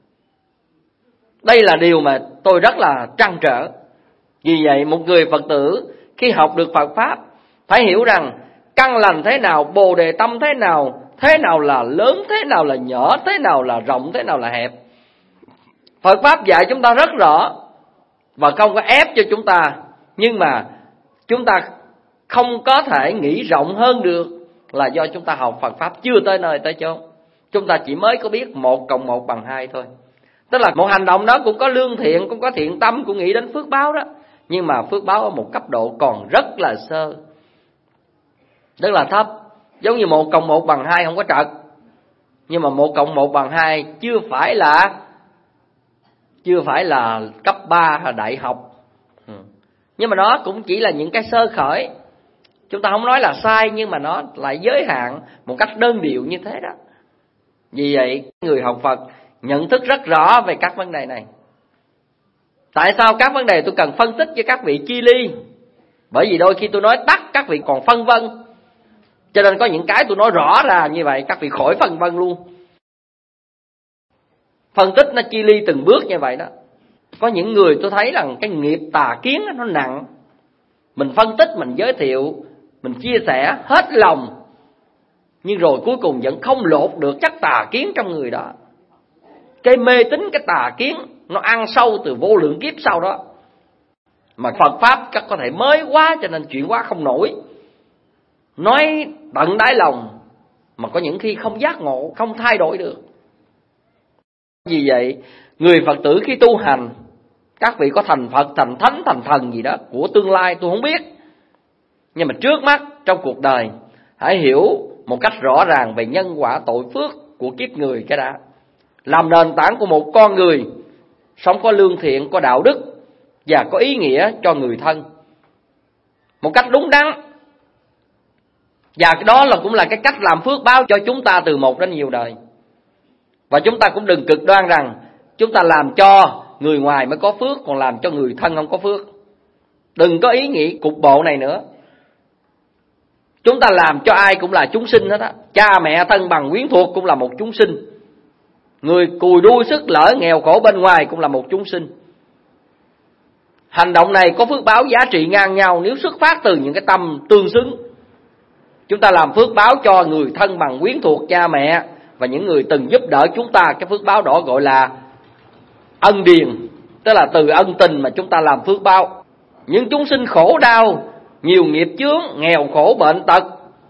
Đây là điều mà tôi rất là trăn trở. Vì vậy một người Phật tử khi học được Phật Pháp phải hiểu rằng căn lành thế nào, bồ đề tâm thế nào, thế nào là lớn, thế nào là nhỏ, thế nào là rộng, thế nào là hẹp. Phật Pháp dạy chúng ta rất rõ và không có ép cho chúng ta. Nhưng mà chúng ta không có thể nghĩ rộng hơn được là do chúng ta học Phật Pháp chưa tới nơi tới chốn. Chúng ta chỉ mới có biết một cộng một bằng hai thôi. Tức là một hành động đó cũng có lương thiện, cũng có thiện tâm, cũng nghĩ đến phước báo đó. Nhưng mà phước báo ở một cấp độ còn rất là sơ, rất là thấp. Giống như một cộng một bằng hai không có trật. Nhưng mà một cộng một bằng hai chưa phải là Chưa phải là cấp ba hay đại học. Nhưng mà nó cũng chỉ là những cái sơ khởi. Chúng ta không nói là sai, nhưng mà nó lại giới hạn một cách đơn điệu như thế đó. Vì vậy người học Phật nhận thức rất rõ về các vấn đề này. Tại sao các vấn đề tôi cần phân tích cho các vị chi ly? Bởi vì đôi khi tôi nói tắt các vị còn phân vân. Cho nên có những cái tôi nói rõ ra như vậy các vị khỏi phân vân luôn. Phân tích nó chi ly từng bước như vậy đó. Có những người tôi thấy rằng cái nghiệp tà kiến nó nặng. Mình phân tích, mình giới thiệu, mình chia sẻ hết lòng, nhưng rồi cuối cùng vẫn không lột được chất tà kiến trong người đó. Cái mê tín, cái tà kiến nó ăn sâu từ vô lượng kiếp sau đó. Mà Phật Pháp chắc có thể mới quá cho nên chuyển hóa không nổi. Nói tận đáy lòng mà có những khi không giác ngộ, không thay đổi được. Vì vậy người Phật tử khi tu hành, các vị có thành Phật, thành Thánh, thành Thần gì đó của tương lai tôi không biết. Nhưng mà trước mắt trong cuộc đời hãy hiểu một cách rõ ràng về nhân quả tội phước của kiếp người cái đã. Làm nền tảng của một con người sống có lương thiện, có đạo đức và có ý nghĩa cho người thân một cách đúng đắn. Và cái đó là cũng là cái cách làm phước báo cho chúng ta từ một đến nhiều đời. Và chúng ta cũng đừng cực đoan rằng chúng ta làm cho người ngoài mới có phước, còn làm cho người thân không có phước. Đừng có ý nghĩ cục bộ này nữa. Chúng ta làm cho ai cũng là chúng sinh hết á. Cha mẹ thân bằng quyến thuộc cũng là một chúng sinh. Người cùi đuôi sức lỡ nghèo khổ bên ngoài cũng là một chúng sinh. Hành động này có phước báo giá trị ngang nhau nếu xuất phát từ những cái tâm tương xứng. Chúng ta làm phước báo cho người thân bằng quyến thuộc, cha mẹ và những người từng giúp đỡ chúng ta. Cái phước báo đó gọi là ân điền, tức là từ ân tình mà chúng ta làm phước báo. Những chúng sinh khổ đau, nhiều nghiệp chướng, nghèo khổ bệnh tật,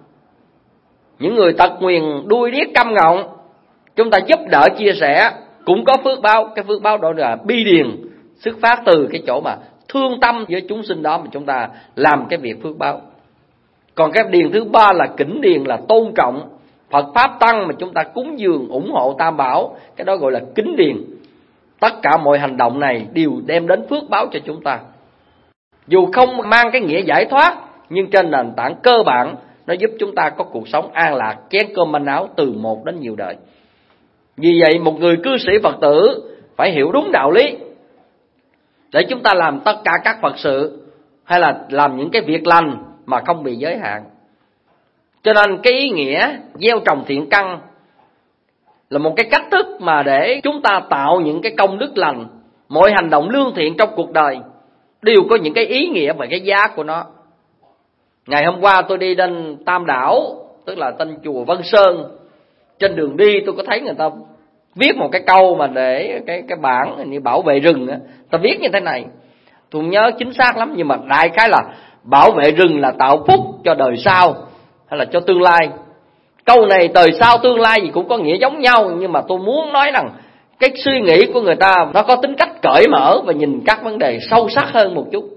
những người tật nguyền, đuôi điếc câm ngọng, chúng ta giúp đỡ chia sẻ cũng có phước báo. Cái phước báo đó là bi điền, xuất phát từ cái chỗ mà thương tâm với chúng sinh đó mà chúng ta làm cái việc phước báo. Còn cái điền thứ ba là kính điền, là tôn trọng Phật Pháp Tăng mà chúng ta cúng dường ủng hộ Tam Bảo. Cái đó gọi là kính điền. Tất cả mọi hành động này đều đem đến phước báo cho chúng ta. Dù không mang cái nghĩa giải thoát, nhưng trên nền tảng cơ bản nó giúp chúng ta có cuộc sống an lạc, chén cơm manh áo từ một đến nhiều đời. Vì vậy một người cư sĩ Phật tử phải hiểu đúng đạo lý để chúng ta làm tất cả các Phật sự hay là làm những cái việc lành mà không bị giới hạn. Cho nên cái ý nghĩa gieo trồng thiện căn là một cái cách thức mà để chúng ta tạo những cái công đức lành. Mọi hành động lương thiện trong cuộc đời đều có những cái ý nghĩa và cái giá của nó. Ngày hôm qua tôi đi đến Tam Đảo, tức là tên chùa Vân Sơn. Trên đường đi tôi có thấy người ta viết một cái câu mà để cái cái bảng như bảo vệ rừng á, ta viết như thế này. Tôi không nhớ chính xác lắm nhưng mà đại khái là bảo vệ rừng là tạo phúc cho đời sau hay là cho tương lai. Câu này đời sau tương lai gì cũng có nghĩa giống nhau, nhưng mà tôi muốn nói rằng cái suy nghĩ của người ta nó có tính cách cởi mở và nhìn các vấn đề sâu sắc hơn một chút.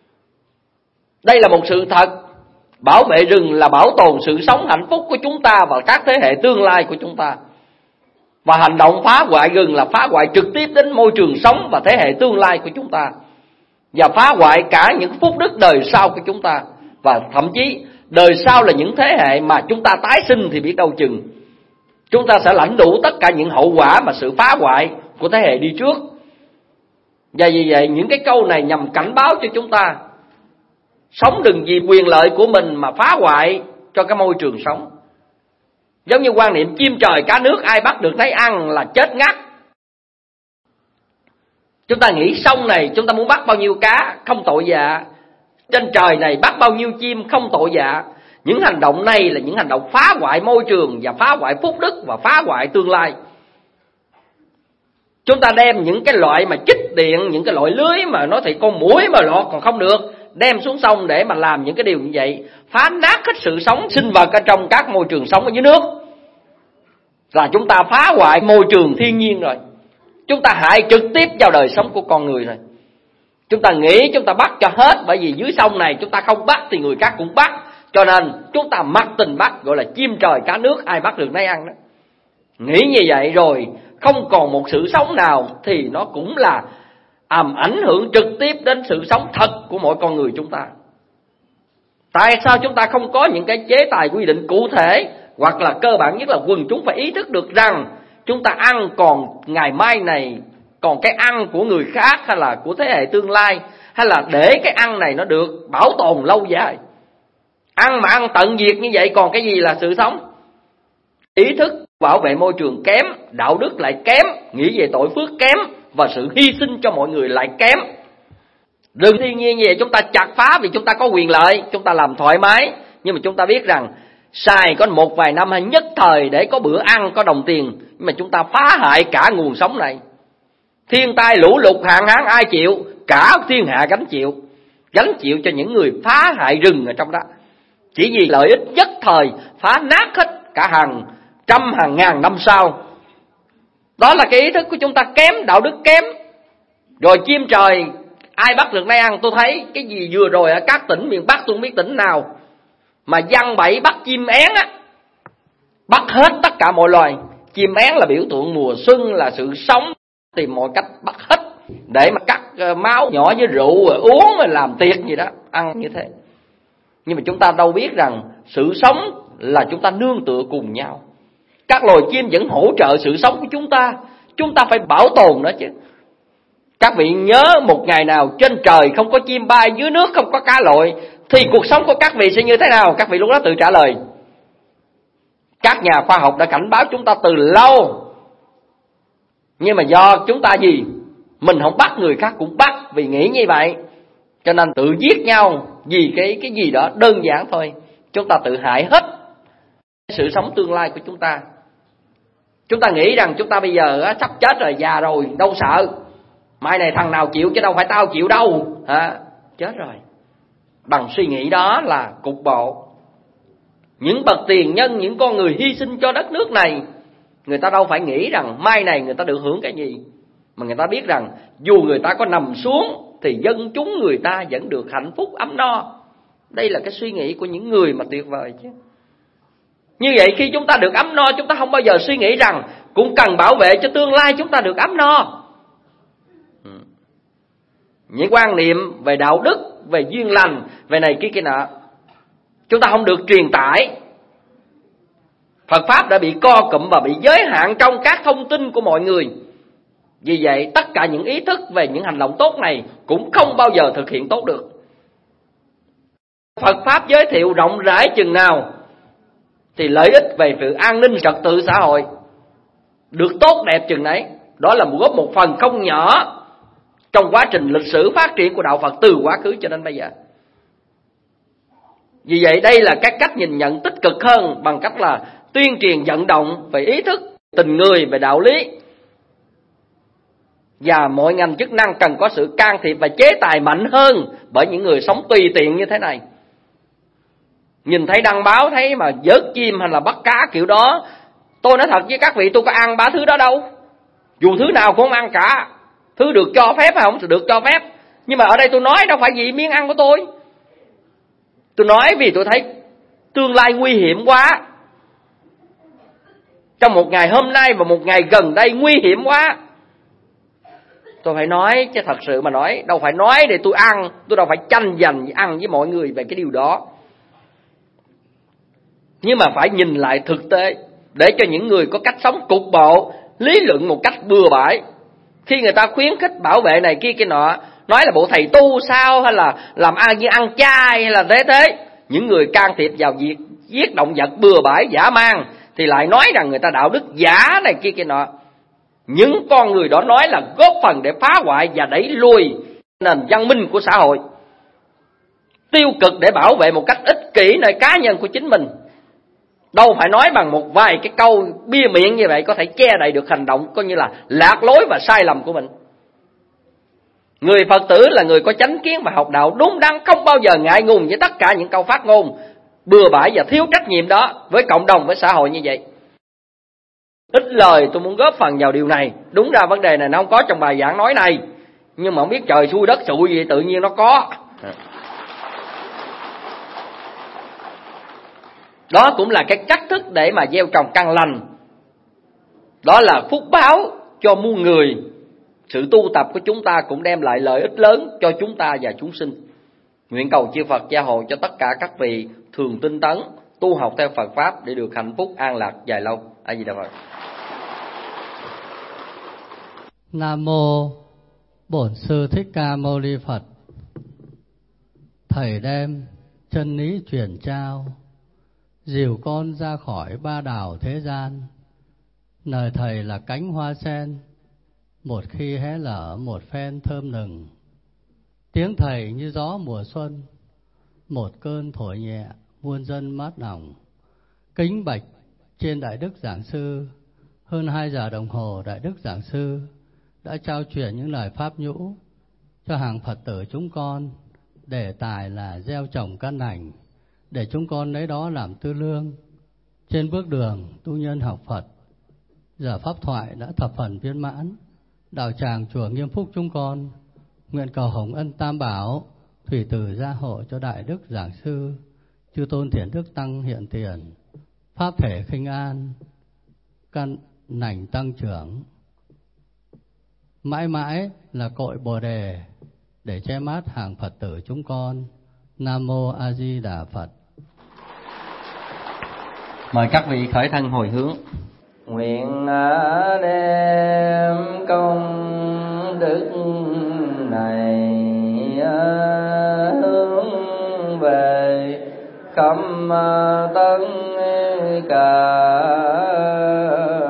Đây là một sự thật. Bảo vệ rừng là bảo tồn sự sống hạnh phúc của chúng ta và các thế hệ tương lai của chúng ta. Và hành động phá hoại rừng là phá hoại trực tiếp đến môi trường sống và thế hệ tương lai của chúng ta, và phá hoại cả những phúc đức đời sau của chúng ta. Và thậm chí đời sau là những thế hệ mà chúng ta tái sinh thì biết đâu chừng chúng ta sẽ lãnh đủ tất cả những hậu quả mà sự phá hoại của thế hệ đi trước. Và vì vậy những cái câu này nhằm cảnh báo cho chúng ta sống đừng vì quyền lợi của mình mà phá hoại cho cái môi trường sống. Giống như quan niệm chim trời cá nước ai bắt được nấy ăn là chết ngắt. Chúng ta nghĩ sông này chúng ta muốn bắt bao nhiêu cá không tội dạ, trên trời này bắt bao nhiêu chim không tội dạ. Những hành động này là những hành động phá hoại môi trường và phá hoại phúc đức và phá hoại tương lai. Chúng ta đem những cái loại mà chích điện, những cái loại lưới mà nó thì con muỗi mà lọt còn không được, đem xuống sông để mà làm những cái điều như vậy, phá nát hết sự sống sinh vật ở trong các môi trường sống ở dưới nước, là chúng ta phá hoại môi trường thiên nhiên rồi. Chúng ta hại trực tiếp vào đời sống của con người rồi. Chúng ta nghĩ chúng ta bắt cho hết, bởi vì dưới sông này chúng ta không bắt thì người khác cũng bắt, cho nên chúng ta mặc tình bắt, gọi là chim trời cá nước ai bắt được nấy ăn đó. Nghĩ như vậy rồi không còn một sự sống nào thì nó cũng là làm ảnh hưởng trực tiếp đến sự sống thật của mỗi con người chúng ta. Tại sao chúng ta không có những cái chế tài quy định cụ thể, hoặc là cơ bản nhất là quần chúng phải ý thức được rằng chúng ta ăn còn ngày mai này, còn cái ăn của người khác hay là của thế hệ tương lai, hay là để cái ăn này nó được bảo tồn lâu dài. Ăn mà ăn tận diệt như vậy còn cái gì là sự sống? Ý thức bảo vệ môi trường kém, đạo đức lại kém, nghĩ về tội phước kém, và sự hy sinh cho mọi người lại kém. Rừng thiên nhiên như vậy chúng ta chặt phá vì chúng ta có quyền lợi, chúng ta làm thoải mái. Nhưng mà chúng ta biết rằng xài có một vài năm hay nhất thời để có bữa ăn, có đồng tiền, nhưng mà chúng ta phá hại cả nguồn sống này. Thiên tai lũ lụt hạn hán ai chịu? Cả thiên hạ gánh chịu. Gánh chịu cho những người phá hại rừng ở trong đó. Chỉ vì lợi ích nhất thời phá nát hết cả hàng trăm hàng ngàn năm sau. Đó là cái ý thức của chúng ta kém, đạo đức kém. Rồi chim trời ai bắt được nấy ăn. Tôi thấy cái gì vừa rồi ở các tỉnh miền Bắc, tôi không biết tỉnh nào mà giăng bẫy bắt chim én á, bắt hết tất cả mọi loài. Chim én là biểu tượng mùa xuân, là sự sống, tìm mọi cách bắt hết để mà cắt máu nhỏ với rượu rồi uống rồi làm tiệc gì đó, ăn như thế. Nhưng mà chúng ta đâu biết rằng sự sống là chúng ta nương tựa cùng nhau. Các loài chim vẫn hỗ trợ sự sống của chúng ta, chúng ta phải bảo tồn nó chứ. Các vị nhớ một ngày nào trên trời không có chim bay, dưới nước không có cá lội, thì cuộc sống của các vị sẽ như thế nào? Các vị lúc đó tự trả lời. Các nhà khoa học đã cảnh báo chúng ta từ lâu, nhưng mà do chúng ta gì? Mình không bắt người khác cũng bắt, vì nghĩ như vậy Cho nên tự giết nhau vì cái cái gì đó đơn giản thôi, chúng ta tự hại hết sự sống tương lai của chúng ta. Chúng ta nghĩ rằng chúng ta bây giờ á, sắp chết rồi, già rồi, đâu sợ, mai này thằng nào chịu chứ đâu phải tao chịu đâu, à, chết rồi. Bằng suy nghĩ đó là cục bộ. Những bậc tiền nhân, những con người hy sinh cho đất nước này, người ta đâu phải nghĩ rằng mai này người ta được hưởng cái gì, mà người ta biết rằng dù người ta có nằm xuống thì dân chúng người ta vẫn được hạnh phúc ấm no. Đây là cái suy nghĩ của những người mà tuyệt vời chứ. Như vậy khi chúng ta được ấm no, chúng ta không bao giờ suy nghĩ rằng cũng cần bảo vệ cho tương lai chúng ta được ấm no. Những quan niệm về đạo đức, về duyên lành, về này kia kia nọ, chúng ta không được truyền tải. Phật Pháp đã bị co cụm và bị giới hạn trong các thông tin của mọi người. Vì vậy tất cả những ý thức về những hành động tốt này cũng không bao giờ thực hiện tốt được. Phật Pháp giới thiệu rộng rãi chừng nào thì lợi ích về sự an ninh trật tự xã hội được tốt đẹp chừng đấy. Đó là góp một phần không nhỏ trong quá trình lịch sử phát triển của đạo Phật từ quá khứ cho đến bây giờ. Vì vậy đây là các cách nhìn nhận tích cực hơn, bằng cách là tuyên truyền vận động về ý thức, tình người, về đạo lý. Và mọi ngành chức năng cần có sự can thiệp và chế tài mạnh hơn bởi những người sống tùy tiện như thế này. Nhìn thấy đăng báo thấy mà vớt chim hay là bắt cá kiểu đó, tôi nói thật với các vị, tôi có ăn ba thứ đó đâu. Dù thứ nào cũng không ăn cả. Thứ được cho phép hay không được cho phép. Nhưng mà ở đây tôi nói đâu phải vì miếng ăn của tôi. Tôi nói vì tôi thấy tương lai nguy hiểm quá. Trong một ngày hôm nay và một ngày gần đây nguy hiểm quá. Tôi phải nói, chứ thật sự mà nói, đâu phải nói để tôi ăn, tôi đâu phải tranh giành ăn với mọi người về cái điều đó. Nhưng mà phải nhìn lại thực tế, để cho những người có cách sống cục bộ, lý luận một cách bừa bãi. Khi người ta khuyến khích bảo vệ này kia kia nọ, nói là bộ thầy tu sao, hay là làm ăn như ăn chay, hay là thế thế. Những người can thiệp vào việc giết động vật bừa bãi dã man thì lại nói rằng người ta đạo đức giả này kia kia nọ. Những con người đó nói là góp phần để phá hoại và đẩy lùi nền văn minh của xã hội. Tiêu cực để bảo vệ một cách ích kỷ nơi cá nhân của chính mình. Đâu phải nói bằng một vài cái câu bia miệng như vậy có thể che đậy được hành động coi như là lạc lối và sai lầm của mình. Người Phật tử là người có chánh kiến và học đạo đúng đắn, không bao giờ ngại ngùng với tất cả những câu phát ngôn bừa bãi và thiếu trách nhiệm đó với cộng đồng, với xã hội như vậy. Ít lời tôi muốn góp phần vào điều này. Đúng ra vấn đề này nó không có trong bài giảng nói này, nhưng mà không biết trời xui đất xui gì tự nhiên nó có. Đó cũng là cái cách thức để mà gieo trồng căn lành. Đó là phúc báo cho muôn người. Sự tu tập của chúng ta cũng đem lại lợi ích lớn cho chúng ta và chúng sinh. Nguyện cầu chư Phật gia hộ cho tất cả các vị thường tinh tấn, tu học theo Phật Pháp để được hạnh phúc an lạc dài lâu. A Di Đà Phật. Nam mô Bổn Sư Thích Ca Mâu Ni Phật. Thầy đem chân lý truyền trao, dìu con ra khỏi ba đảo thế gian. Lời thầy là cánh hoa sen, một khi hé lở một phen thơm nừng. Tiếng thầy như gió mùa xuân, một cơn thổi nhẹ muôn dân mát lòng. Kính bạch trên Đại Đức Giảng Sư, hơn hai giờ đồng hồ Đại Đức Giảng Sư đã trao truyền những lời pháp nhũ cho hàng Phật tử chúng con. Đề tài là gieo trồng căn lành, để chúng con lấy đó làm tư lương trên bước đường tu nhân học Phật. Giờ pháp thoại đã thập phần viên mãn. Đạo tràng chùa Nghiêm Phúc chúng con nguyện cầu hồng ân Tam Bảo thủy từ gia hộ cho Đại Đức Giảng Sư, chư tôn Thiện Đức Tăng hiện tiền, pháp thể khinh an, căn lành tăng trưởng, mãi mãi là cội Bồ đề để che mát hàng Phật tử chúng con. Nam mô A Di Đà Phật. Mời các vị khởi thân hồi hướng. Nguyện đem công đức này hướng về khắp tất cả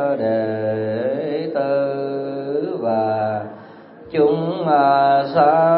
đệ tử và chúng sa